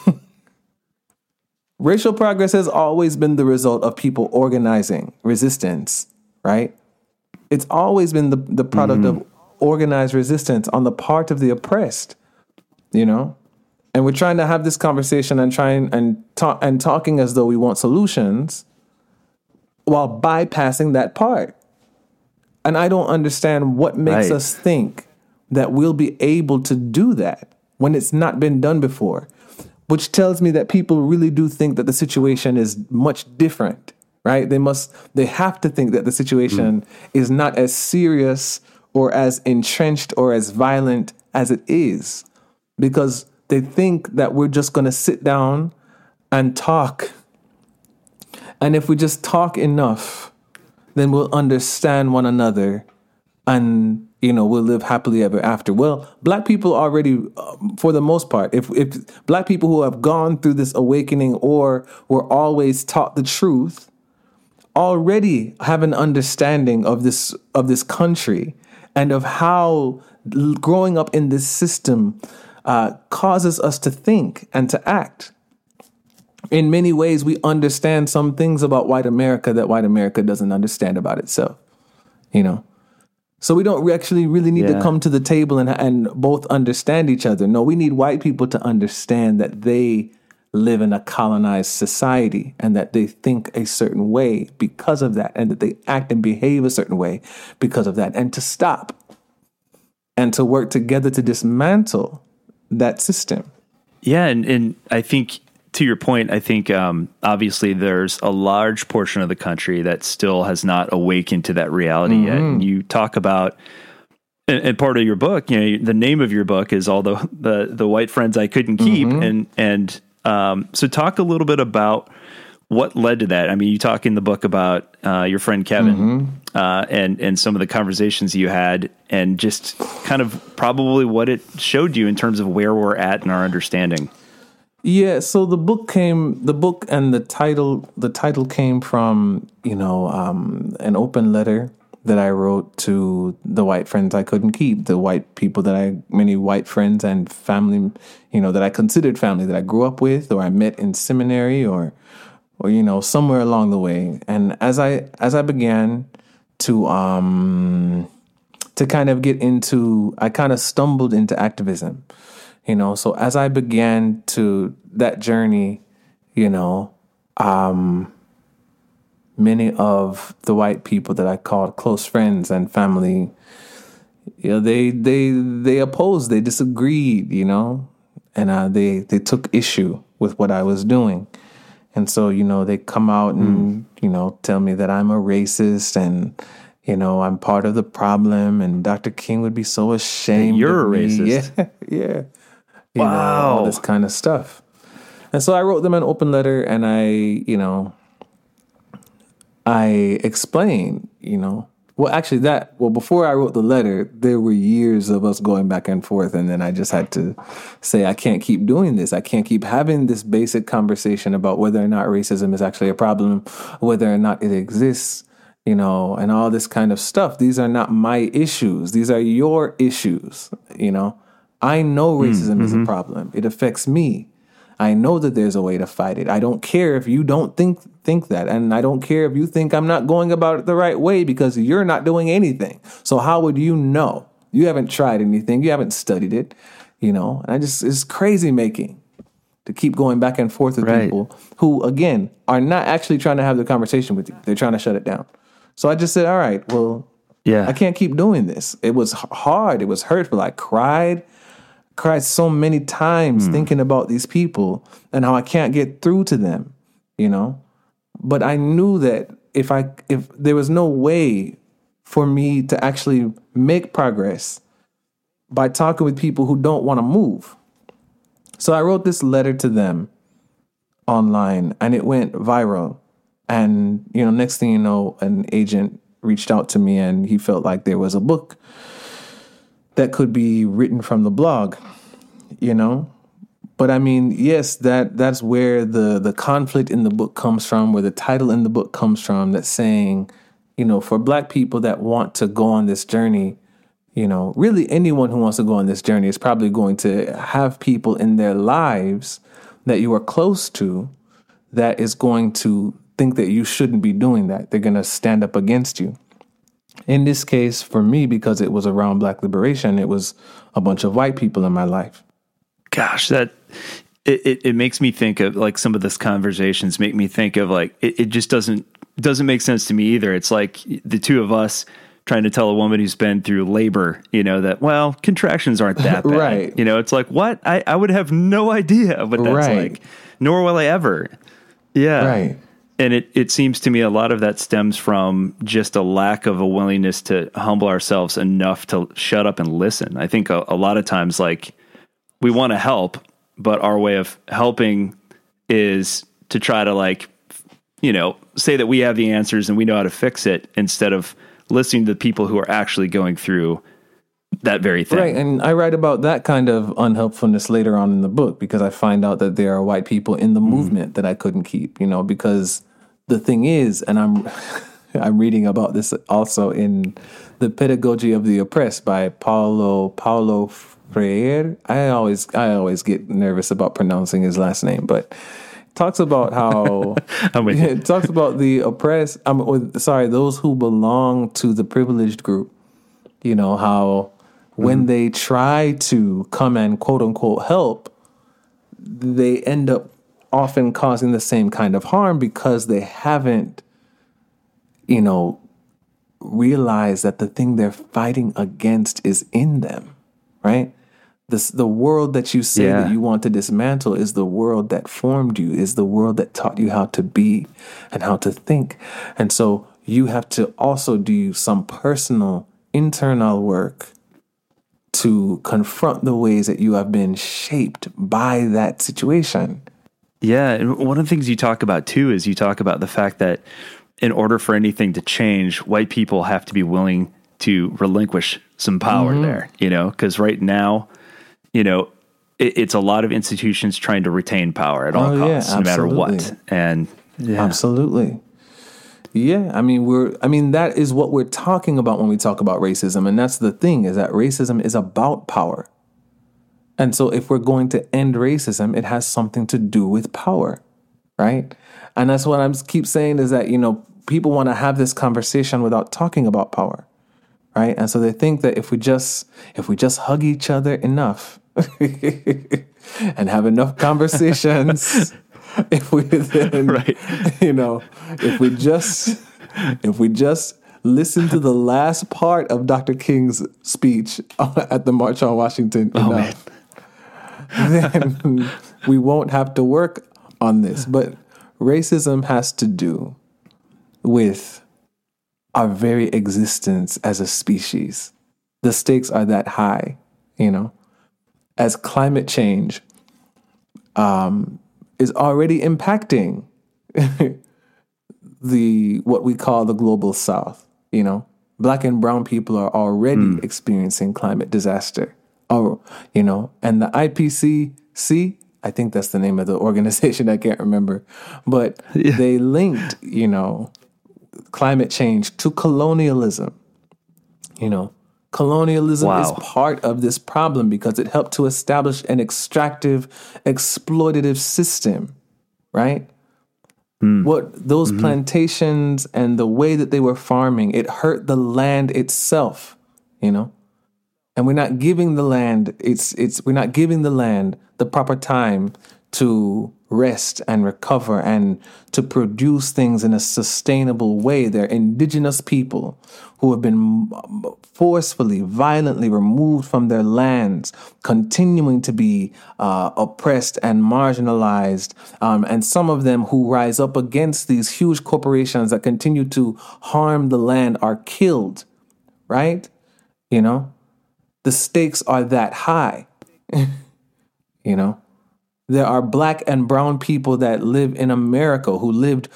racial progress has always been the result of people organizing resistance, right? It's always been the product of organized resistance on the part of the oppressed, And we're trying to have this conversation and talking as though we want solutions while bypassing that part. And I don't understand what makes us think that we'll be able to do that when it's not been done before, which tells me that people really do think that the situation is much different, right? They have to think that the situation is not as serious or as entrenched or as violent as it is, because they think that we're just going to sit down and talk. And if we just talk enough, then we'll understand one another and, we'll live happily ever after. Well, Black people already, for the most part, if Black people who have gone through this awakening or were always taught the truth, already have an understanding of this country and of how growing up in this system causes us to think and to act. In many ways, we understand some things about white America that white America doesn't understand about itself, So we don't actually really need to come to the table and both understand each other. No, we need white people to understand that they live in a colonized society and that they think a certain way because of that, and that they act and behave a certain way because of that, and to stop and to work together to dismantle that system. Yeah, and I think, to your point, I think obviously there's a large portion of the country that still has not awakened to that reality yet. And you talk about, and part of your book, the name of your book is all the white friends I couldn't keep, and so talk a little bit about what led to that. I mean, you talk in the book about your friend Kevin and some of the conversations you had, and just kind of probably what it showed you in terms of where we're at in our understanding. Yeah. So the book and the title came from, an open letter that I wrote to the white friends I couldn't keep, the white people many white friends and family, that I considered family, that I grew up with, or I met in seminary, or somewhere along the way. And as I began to kind of get into, I kind of stumbled into activism, So as I began that journey, many of the white people that I called close friends and family, they opposed, they disagreed, and they took issue with what I was doing. And so, they come out and, tell me that I'm a racist and, I'm part of the problem, and Dr. King would be so ashamed. You're of a me. racist. Yeah. Wow. All this kind of stuff. And so I wrote them an open letter, and I explained, before I wrote the letter, there were years of us going back and forth. And then I just had to say, I can't keep doing this. I can't keep having this basic conversation about whether or not racism is actually a problem, whether or not it exists, and all this kind of stuff. These are not my issues. These are your issues. I know racism is a problem. It affects me. I know that there's a way to fight it. I don't care if you don't think that. And I don't care if you think I'm not going about it the right way, because you're not doing anything. So how would you know? You haven't tried anything. You haven't studied it, And it's crazy making to keep going back and forth with people who, again, are not actually trying to have the conversation with you. They're trying to shut it down. So I just said, all right, well, I can't keep doing this. It was hard. It was hurtful. I cried so many times thinking about these people and how I can't get through to them, But I knew that if there was no way for me to actually make progress by talking with people who don't want to move. So I wrote this letter to them online, and it went viral. And, next thing you know, an agent reached out to me, and he felt like there was a book that could be written from the blog, But I mean, yes, that's where the conflict in the book comes from, where the title in the book comes from, that's saying, for Black people that want to go on this journey, really anyone who wants to go on this journey is probably going to have people in their lives that you are close to that is going to think that you shouldn't be doing that. They're going to stand up against you. In this case, for me, because it was around Black liberation, it was a bunch of white people in my life. Gosh, that it makes me think of like some of these conversations make me think of like it just doesn't make sense to me either. It's like the two of us trying to tell a woman who's been through labor, that contractions aren't that bad. Right. It's like, what? I would have no idea what that's like, nor will I ever. Yeah. Right. And it seems to me a lot of that stems from just a lack of a willingness to humble ourselves enough to shut up and listen. I think a lot of times, like, we want to help, but our way of helping is to try to say that we have the answers and we know how to fix it, instead of listening to the people who are actually going through that very thing. Right. And I write about that kind of unhelpfulness later on in the book, because I find out that there are white people in the movement that I couldn't keep, because the thing is, and I'm reading about this also in The Pedagogy of the Oppressed by Paulo Freire. I always get nervous about pronouncing his last name, but talks about how it talks about the oppressed. Those who belong to the privileged group. How when they try to come and quote unquote help, they end up often causing the same kind of harm, because they haven't, realized that the thing they're fighting against is in them, right? The world that you say that you want to dismantle is the world that formed you, is the world that taught you how to be and how to think. And so you have to also do some personal internal work to confront the ways that you have been shaped by that situation. Yeah. And one of the things you talk about too is you talk about the fact that in order for anything to change, white people have to be willing to relinquish some power there, because right now, it's a lot of institutions trying to retain power at all costs, no matter what. And absolutely. Yeah. That is what we're talking about when we talk about racism. And that's the thing, is that racism is about power. And so if we're going to end racism, it has something to do with power, right? And that's what I keep saying, is that, people want to have this conversation without talking about power, right? And so they think that if we just hug each other enough and have enough conversations, if we then, if we just listen to the last part of Dr. King's speech at the March on Washington enough, then we won't have to work on this. But racism has to do with our very existence as a species. The stakes are that high, as climate change is already impacting what we call the global South. Black and brown people are already experiencing climate disaster. And the IPCC, I think that's the name of the organization, I can't remember, but they linked, climate change to colonialism. Colonialism is part of this problem because it helped to establish an extractive, exploitative system, right? What those plantations and the way that they were farming, it hurt the land itself, and we're not giving the land we're not giving the land the proper time to rest and recover and to produce things in a sustainable way. They're indigenous people who have been forcefully, violently removed from their lands, continuing to be oppressed and marginalized. And some of them who rise up against these huge corporations that continue to harm the land are killed, right? The stakes are that high, There are black and brown people that live in America who lived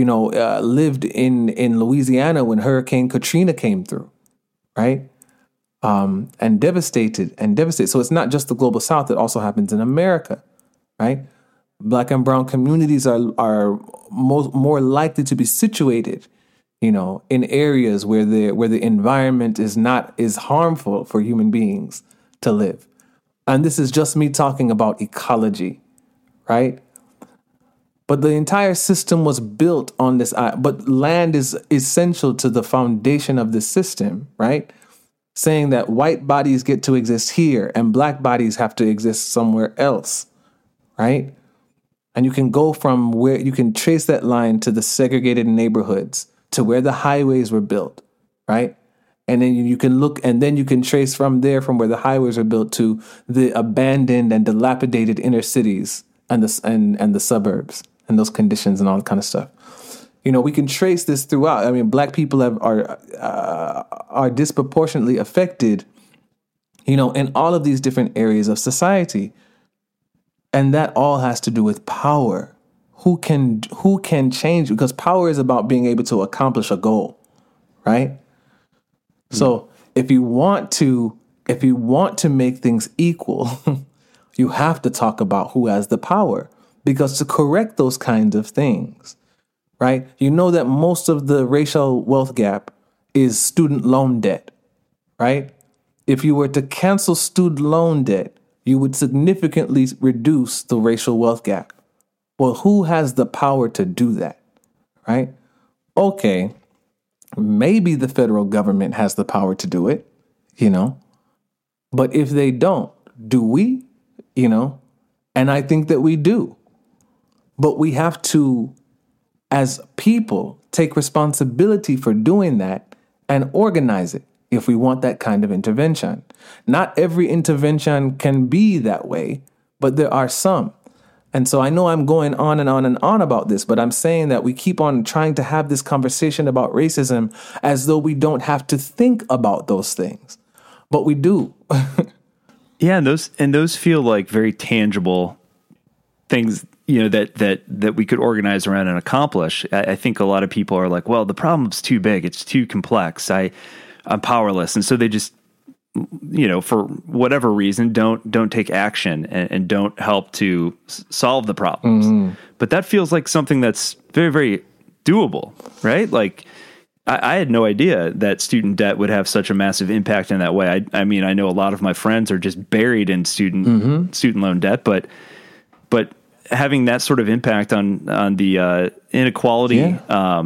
in Louisiana when Hurricane Katrina came through, right? And devastated. So it's not just the global South; it also happens in America, right? Black and brown communities are more likely to be situated, in areas where the environment is harmful for human beings to live. And this is just me talking about ecology, right? But the entire system was built on this. But land is essential to the foundation of the system, right? Saying that white bodies get to exist here and black bodies have to exist somewhere else, right? And you can go from where you can trace that line to the segregated neighborhoods, to where the highways were built, right? And then you can look, and then you can trace from where the highways are built to the abandoned and dilapidated inner cities and the suburbs and those conditions and all that kind of stuff. We can trace this throughout. I mean, black people are disproportionately affected, in all of these different areas of society, and that all has to do with power. Who can change? Because power is about being able to accomplish a goal, right? So if you want to make things equal, you have to talk about who has the power, because to correct those kinds of things, right? That most of the racial wealth gap is student loan debt, right? If you were to cancel student loan debt, you would significantly reduce the racial wealth gap. Well, who has the power to do that, right? Okay. Maybe the federal government has the power to do it, but if they don't, do we, and I think that we do, but we have to, as people, take responsibility for doing that and organize it if we want that kind of intervention. Not every intervention can be that way, but there are some. And so I know I'm going on and on and on about this, but I'm saying that we keep on trying to have this conversation about racism as though we don't have to think about those things, but we do. Yeah, and those feel like very tangible things, that we could organize around and accomplish. I think a lot of people are like, well, the problem's too big, it's too complex, I'm powerless, and so they just, for whatever reason, don't take action and don't help to solve the problems. Mm-hmm. But that feels like something that's very, very doable, right? Like, I had no idea that student debt would have such a massive impact in that way. I mean, I know a lot of my friends are just buried in student loan debt, but having that sort of impact on the inequality,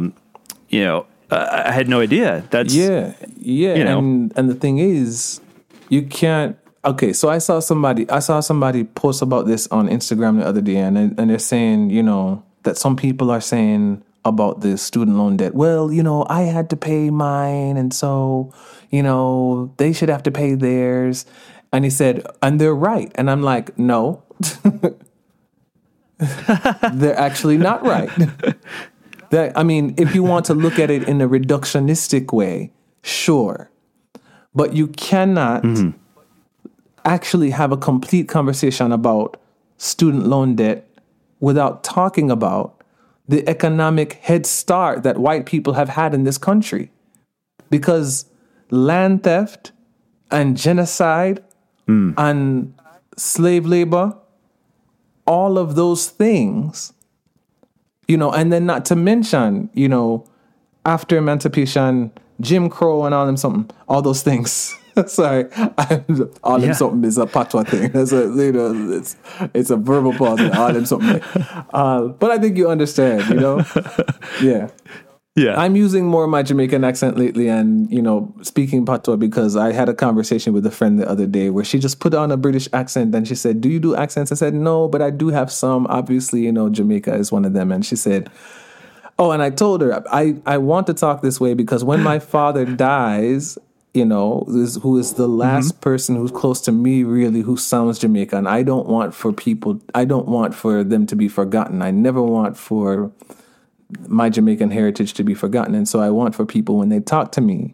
I had no idea. That's and the thing is, you can't. Okay, so I saw somebody post about this on Instagram the other day, and they're saying, that some people are saying about the student loan debt. Well, I had to pay mine, and so they should have to pay theirs. And he said, and they're right. And I'm like, no, they're actually not right. That, I mean, if you want to look at it in a reductionistic way, sure. But you cannot actually have a complete conversation about student loan debt without talking about the economic head start that white people have had in this country. Because land theft and genocide and slave labor, all of those things, you know, and then not to mention, you know, after emancipation, Jim Crow and all those things. Sorry, all them something is a patois thing. That's a, you know, it's a verbal pause. All them something. But I think you understand, you know. Yeah. Yeah. I'm using more of my Jamaican accent lately and, you know, speaking patois because I had a conversation with a friend the other day where she just put on a British accent and she said, "Do you do accents?" I said, "No, but I do have some. Obviously, you know, Jamaica is one of them." And she said, "Oh," and I told her, I want to talk this way because when my father dies, you know, who is the last person who's close to me really who sounds Jamaican, I don't want for them to be forgotten. I never want for my Jamaican heritage to be forgotten. And so I want for people when they talk to me,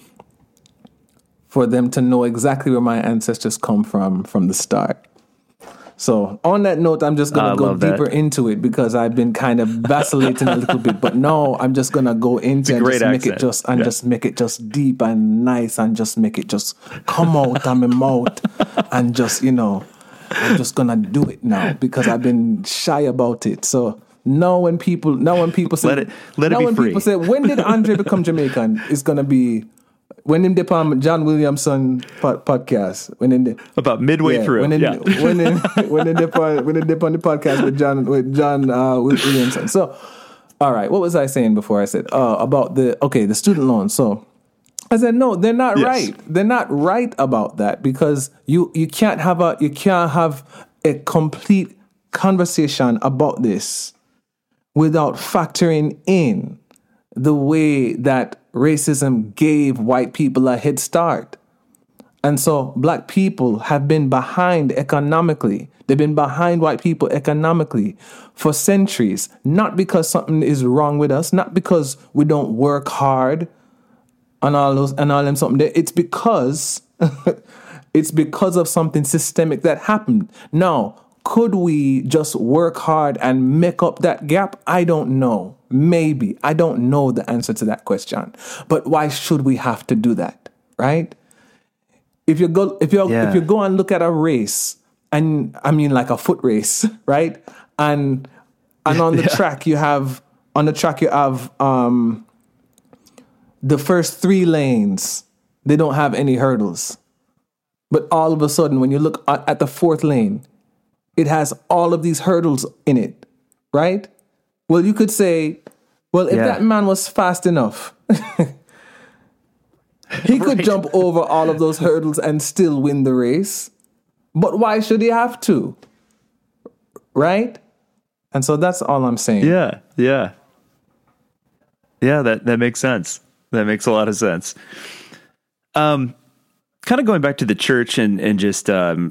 for them to know exactly where my ancestors come from the start. So on that note, I'm just going to go deeper into it because I've been kind of vacillating a little bit. But no, I'm just going to go into it and just make it just deep and nice and just make it just come out of my mouth and just, you know, I'm just going to do it now because I've been shy about it. So now when people say, people say, when did Andre become Jamaican? It's going to be when in the John Williamson podcast. About midway through. When in the podcast with John Williamson. So, all right, what was I saying before I said about the student loan? So I said no, they're not right. They're not right about that because you can't have a complete conversation about this without factoring in the way that racism gave white people a head start. And so black people have been behind economically. They've been behind white people economically for centuries, not because something is wrong with us, not because we don't work hard and all them something. It's because of something systemic that happened. Now, could we just work hard and make up that gap? I don't know. Maybe. I don't know the answer to that question. But why should we have to do that? Right? If you go and look at a race, and I mean like a foot race, right? And on the track you have the first 3 lanes, they don't have any hurdles. But all of a sudden when you look at the 4th lane, it has all of these hurdles in it, right? Well, you could say, well, if that man was fast enough, he could jump over all of those hurdles and still win the race. But why should he have to? Right? And so that's all I'm saying. Yeah, that makes sense. That makes a lot of sense. Kind of going back to the church and just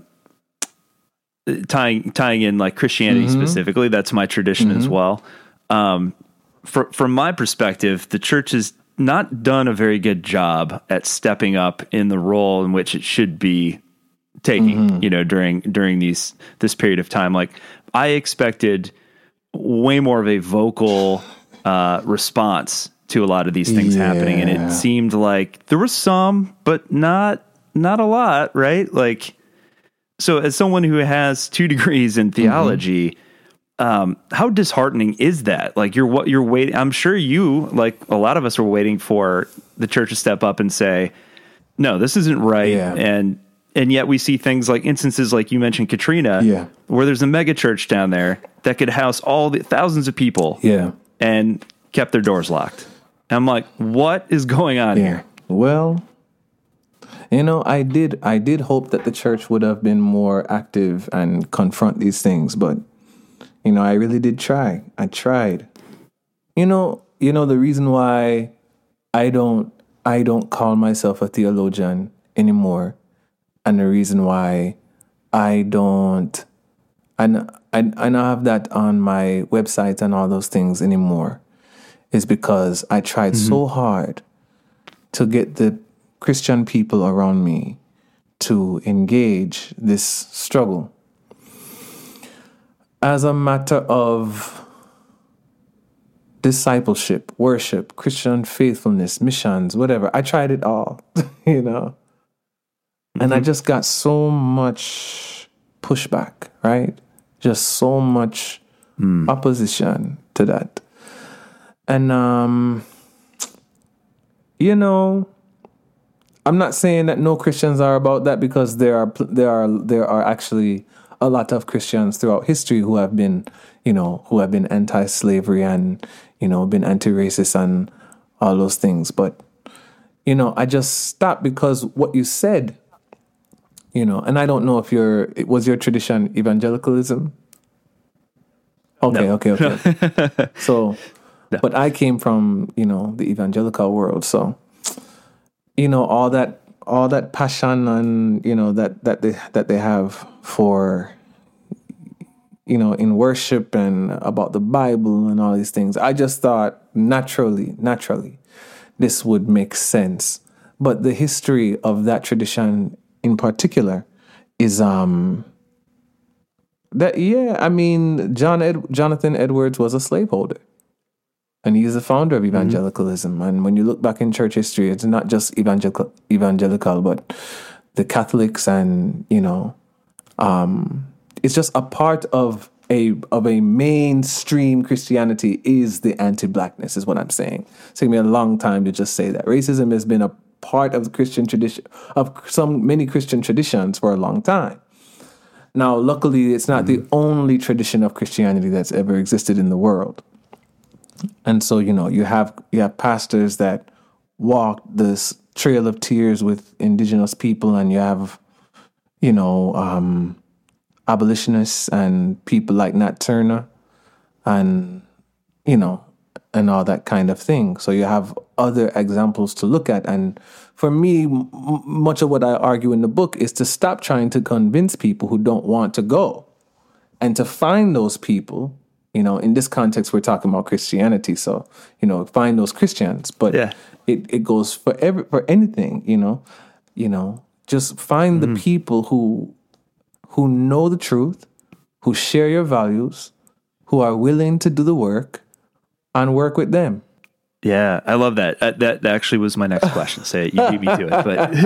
tying in like Christianity specifically, that's my tradition as well. From my perspective, the church has not done a very good job at stepping up in the role in which it should be taking, you know, during this period of time. Like I expected way more of a vocal response to a lot of these things happening. And it seemed like there was some, but not a lot, right? Like, so as someone who has 2 degrees in theology, how disheartening is that? Like you're waiting. I'm sure you, like a lot of us, are waiting for the church to step up and say, no, this isn't right. Yeah. And yet we see things like instances like you mentioned, Katrina, where there's a mega church down there that could house all the thousands of people and kept their doors locked. And I'm like, what is going on here? Well, you know, I did hope that the church would have been more active and confront these things, but you know, I really did try. I tried. You know the reason why I don't call myself a theologian anymore, and the reason why I don't have that on my website and all those things anymore, is because I tried so hard to get the Christian people around me to engage this struggle as a matter of discipleship, worship, Christian faithfulness, missions, whatever. I tried it all, you know. And I just got so much pushback, right? Just so much opposition to that. And, you know, I'm not saying that no Christians are about that, because there are actually a lot of Christians throughout history who have been, you know, who have been anti-slavery and, you know, been anti-racist and all those things. But, you know, I just stopped because what you said, you know, and I don't know if was your tradition evangelicalism? Okay, No. okay. So, No. but I came from, you know, the evangelical world. So, you know, all that passion and, you know, that they have for, you know, in worship and about the Bible and all these things. I just thought naturally, this would make sense. But the history of that tradition in particular is Jonathan Edwards was a slaveholder. And he's the founder of evangelicalism. And when you look back in church history, it's not just evangelical, but the Catholics and, you know, it's just a part of a mainstream Christianity is the anti-blackness, is what I'm saying. It's taken me a long time to just say that. Racism has been a part of the Christian tradition, of many Christian traditions for a long time. Now, luckily, it's not the only tradition of Christianity that's ever existed in the world. And so, you know, you have pastors that walk this trail of tears with indigenous people, and you have, you know, abolitionists and people like Nat Turner and, you know, and all that kind of thing. So you have other examples to look at. And for me, much of what I argue in the book is to stop trying to convince people who don't want to go, and to find those people. You know, in this context, we're talking about Christianity. So, you know, find those Christians. But it goes for anything, you know, just find the people who know the truth, who share your values, who are willing to do the work, and work with them. Yeah, I love that. That actually was my next question. So you beat me to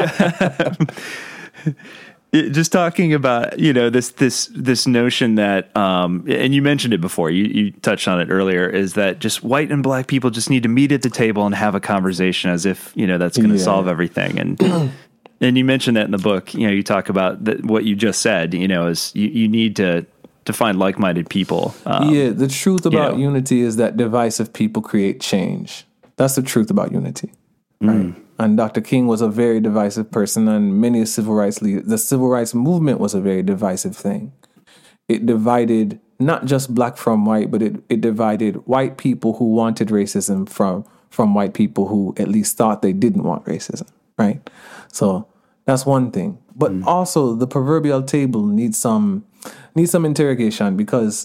it. But just talking about, you know, this notion that, and you mentioned it before, you touched on it earlier, is that just white and black people just need to meet at the table and have a conversation, as if, you know, that's going to solve everything. And you mentioned that in the book. You know, you talk about what you just said, you know, is you need to find like-minded people. The truth about unity is that divisive people create change. That's the truth about unity. Right? And Dr. King was a very divisive person, and many civil rights leaders. The civil rights movement was a very divisive thing. It divided not just black from white, but it divided white people who wanted racism from white people who at least thought they didn't want racism, right? So that's one thing. But also the proverbial table needs some interrogation, because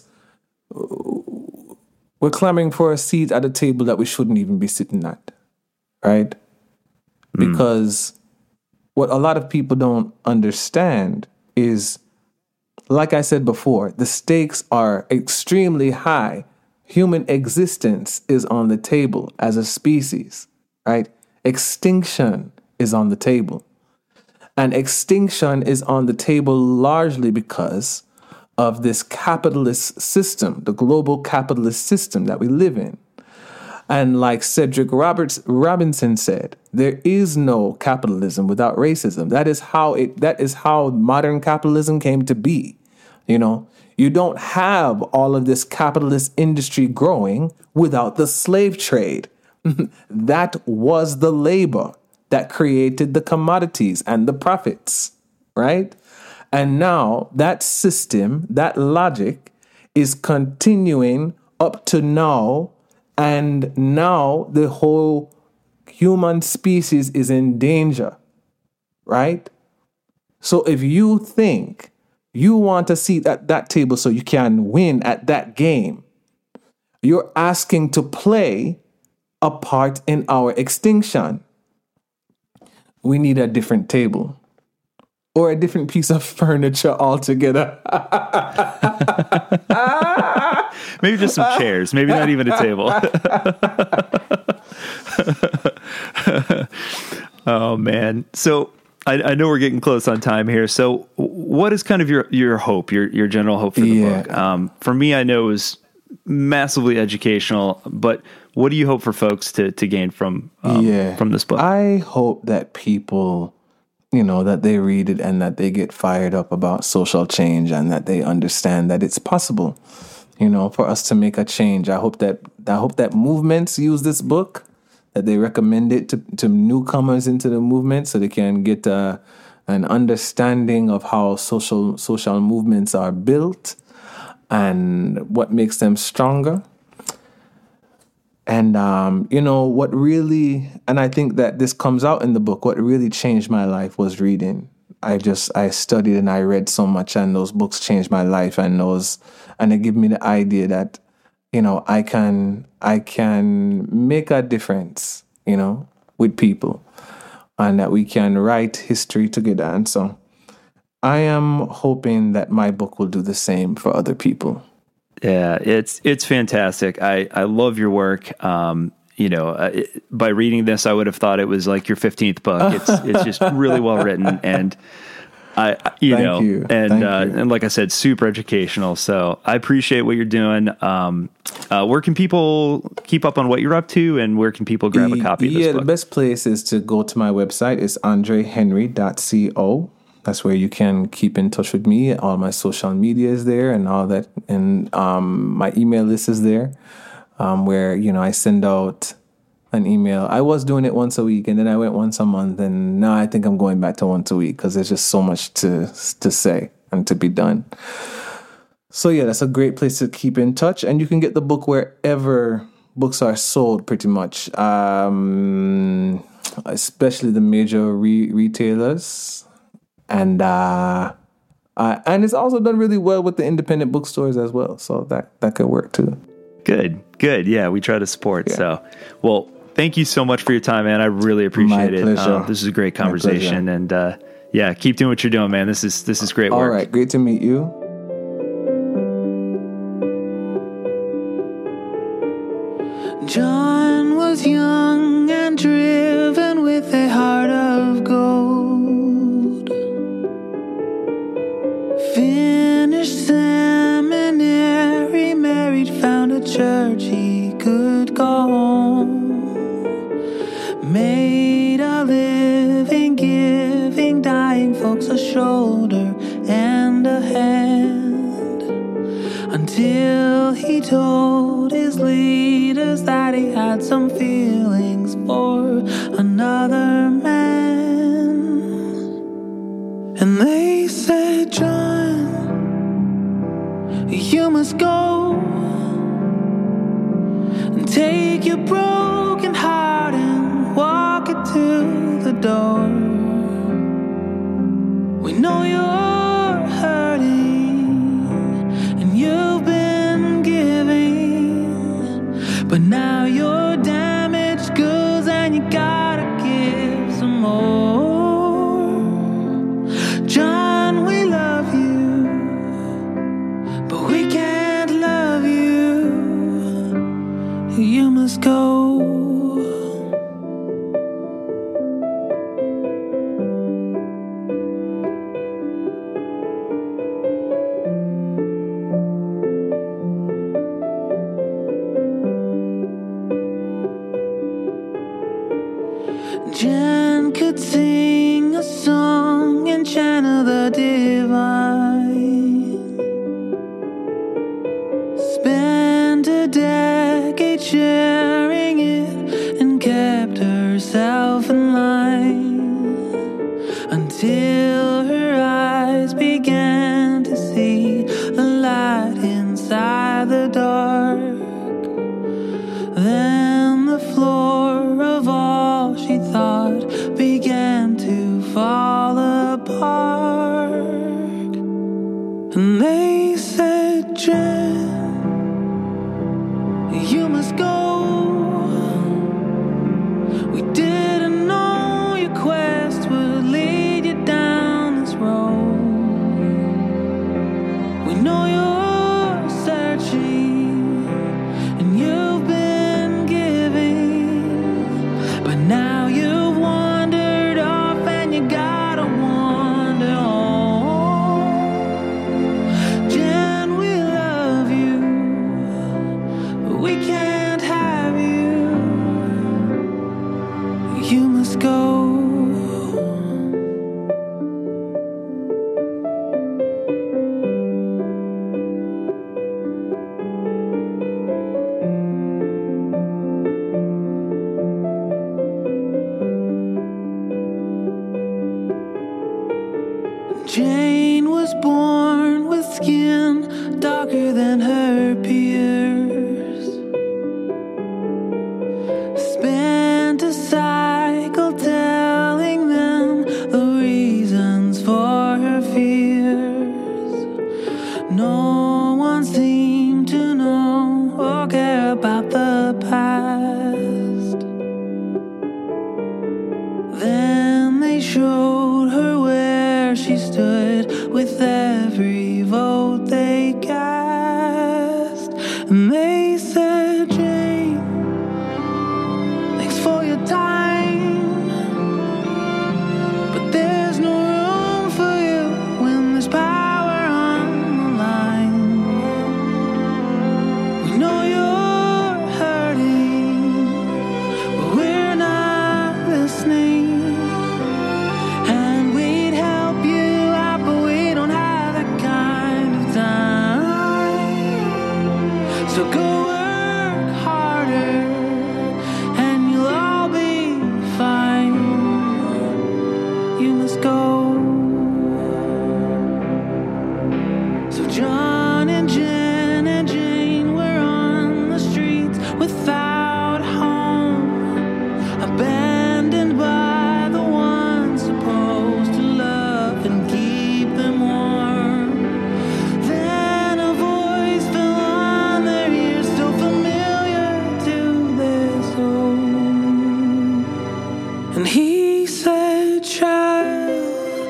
we're clamoring for a seat at a table that we shouldn't even be sitting at, right? Because what a lot of people don't understand is, like I said before, the stakes are extremely high. Human existence is on the table as a species, right? Extinction is on the table. And extinction is on the table largely because of this capitalist system, the global capitalist system that we live in. And like Cedric Robinson said, there is no capitalism without racism. That is how modern capitalism came to be. You know, you don't have all of this capitalist industry growing without the slave trade. That was the labor that created the commodities and the profits, right? And now that system, that logic is continuing up to now. And now the whole human species is in danger, right? So if you think you want a seat at that table so you can win at that game, you're asking to play a part in our extinction. We need a different table or a different piece of furniture altogether. Maybe just some chairs, maybe not even a table. Oh, man. So I know we're getting close on time here. So what is kind of your hope, your general hope for the book? For me, I know it was massively educational, but what do you hope for folks to gain from this book? I hope that people, that they read it and that they get fired up about social change and that they understand that it's possible, for us to make a change. I hope that movements use this book, that they recommend it to newcomers into the movement so they can get an understanding of how social movements are built and what makes them stronger. And, what really, and I think that this comes out in the book, what really changed my life was reading. I studied and I read so much, and those books changed my life, and it gave me the idea that, I can make a difference, with people, and that we can write history together. And so I am hoping that my book will do the same for other people. Yeah, it's fantastic. I love your work. By reading this, I would have thought it was like your 15th book. It's just really well written, and Thank you. And like I said, super educational. So I appreciate what you're doing. Where can people keep up on what you're up to, and where can people grab a copy of this book? The best place is to go to my website. It's andrehenry.co. That's where you can keep in touch with me. All my social media is there and all that. And my email list is there, where, I send out an email. I was doing it once a week, and then I went once a month, and now I think I'm going back to once a week because there's just so much to say and to be done. So yeah, that's a great place to keep in touch, and you can get the book wherever books are sold, pretty much, especially the major retailers, and it's also done really well with the independent bookstores as well. So that could work too. Good. Yeah, we try to support. Yeah. So, well, thank you so much for your time, man. I really appreciate it. This is a great conversation, and keep doing what you're doing, man. This is great work. All right, great to meet you. John was young and driven with a heart of gold. Finished seminary, married, found a church he could go home. Made a living, giving dying folks a shoulder and a hand, until he told his leaders that he had some feelings for another man. And they said, John, you must go and take your broken heart and walk it to the door. We know you're hurting and you've been giving, but now you're damaged goods and you gotta give some more. John, we love you, but we can't love you. You must go. Jan could sing a song and channel the divine. Spent a decade sharing it and kept herself in line, until her eyes began to see the light inside the dark. Then the floor of all she thought began to fall apart. And they said, Jen, you must go her peers. Spent a cycle telling them the reasons for her fears. No one seemed to know or care about the past. Then they showed her where she stood with every vote they cast. And they said, Jane, thanks for your time, but there's no room for you when there's power on the line. We know you're hurting, but we're not listening. And we'd help you out, but we don't have that kind of time. So go work harder and you'll all be fine. You must go. So John and Jen and Jane were on the streets without a home, abandoned by the ones supposed to love and keep them warm. Then a voice fell on their ears, so familiar to their soul. And he said, child,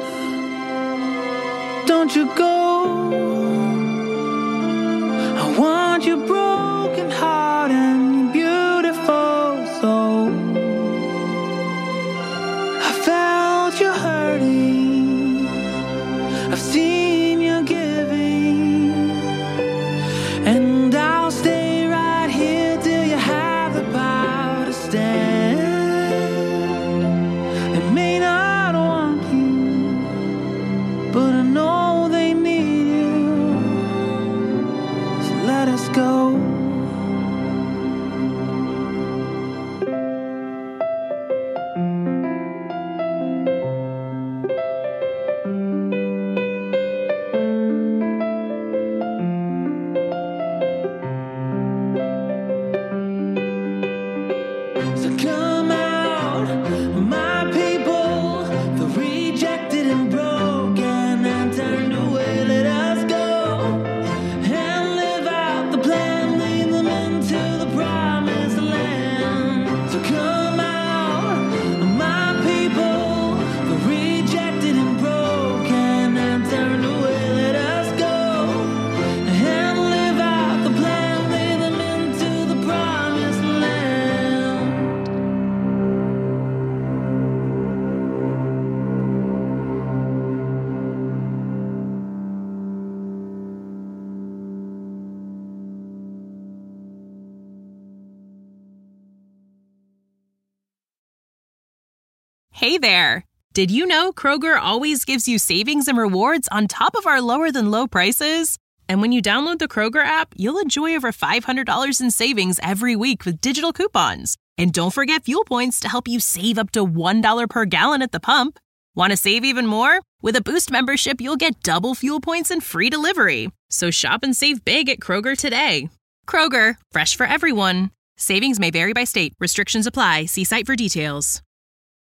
don't you go. I want your broken heart and your beautiful soul. I felt you hurting, I've seen you giving, and I'll stay right here till you have the power to stand. They may not want you, but I know they need you. So let us go. So come out, my people, the rejected and broken and turned away. Let us go and live out the plan, lead them into the promised land. So come out, my people, the rejected and broken and turned away. Let us go and live out the plan, lead them into the promised land. Hey there! Did you know Kroger always gives you savings and rewards on top of our lower than low prices? And when you download the Kroger app, you'll enjoy over $500 in savings every week with digital coupons. And don't forget fuel points to help you save up to $1 per gallon at the pump. Want to save even more? With a Boost membership, you'll get double fuel points and free delivery. So shop and save big at Kroger today. Kroger, fresh for everyone. Savings may vary by state. Restrictions apply. See site for details.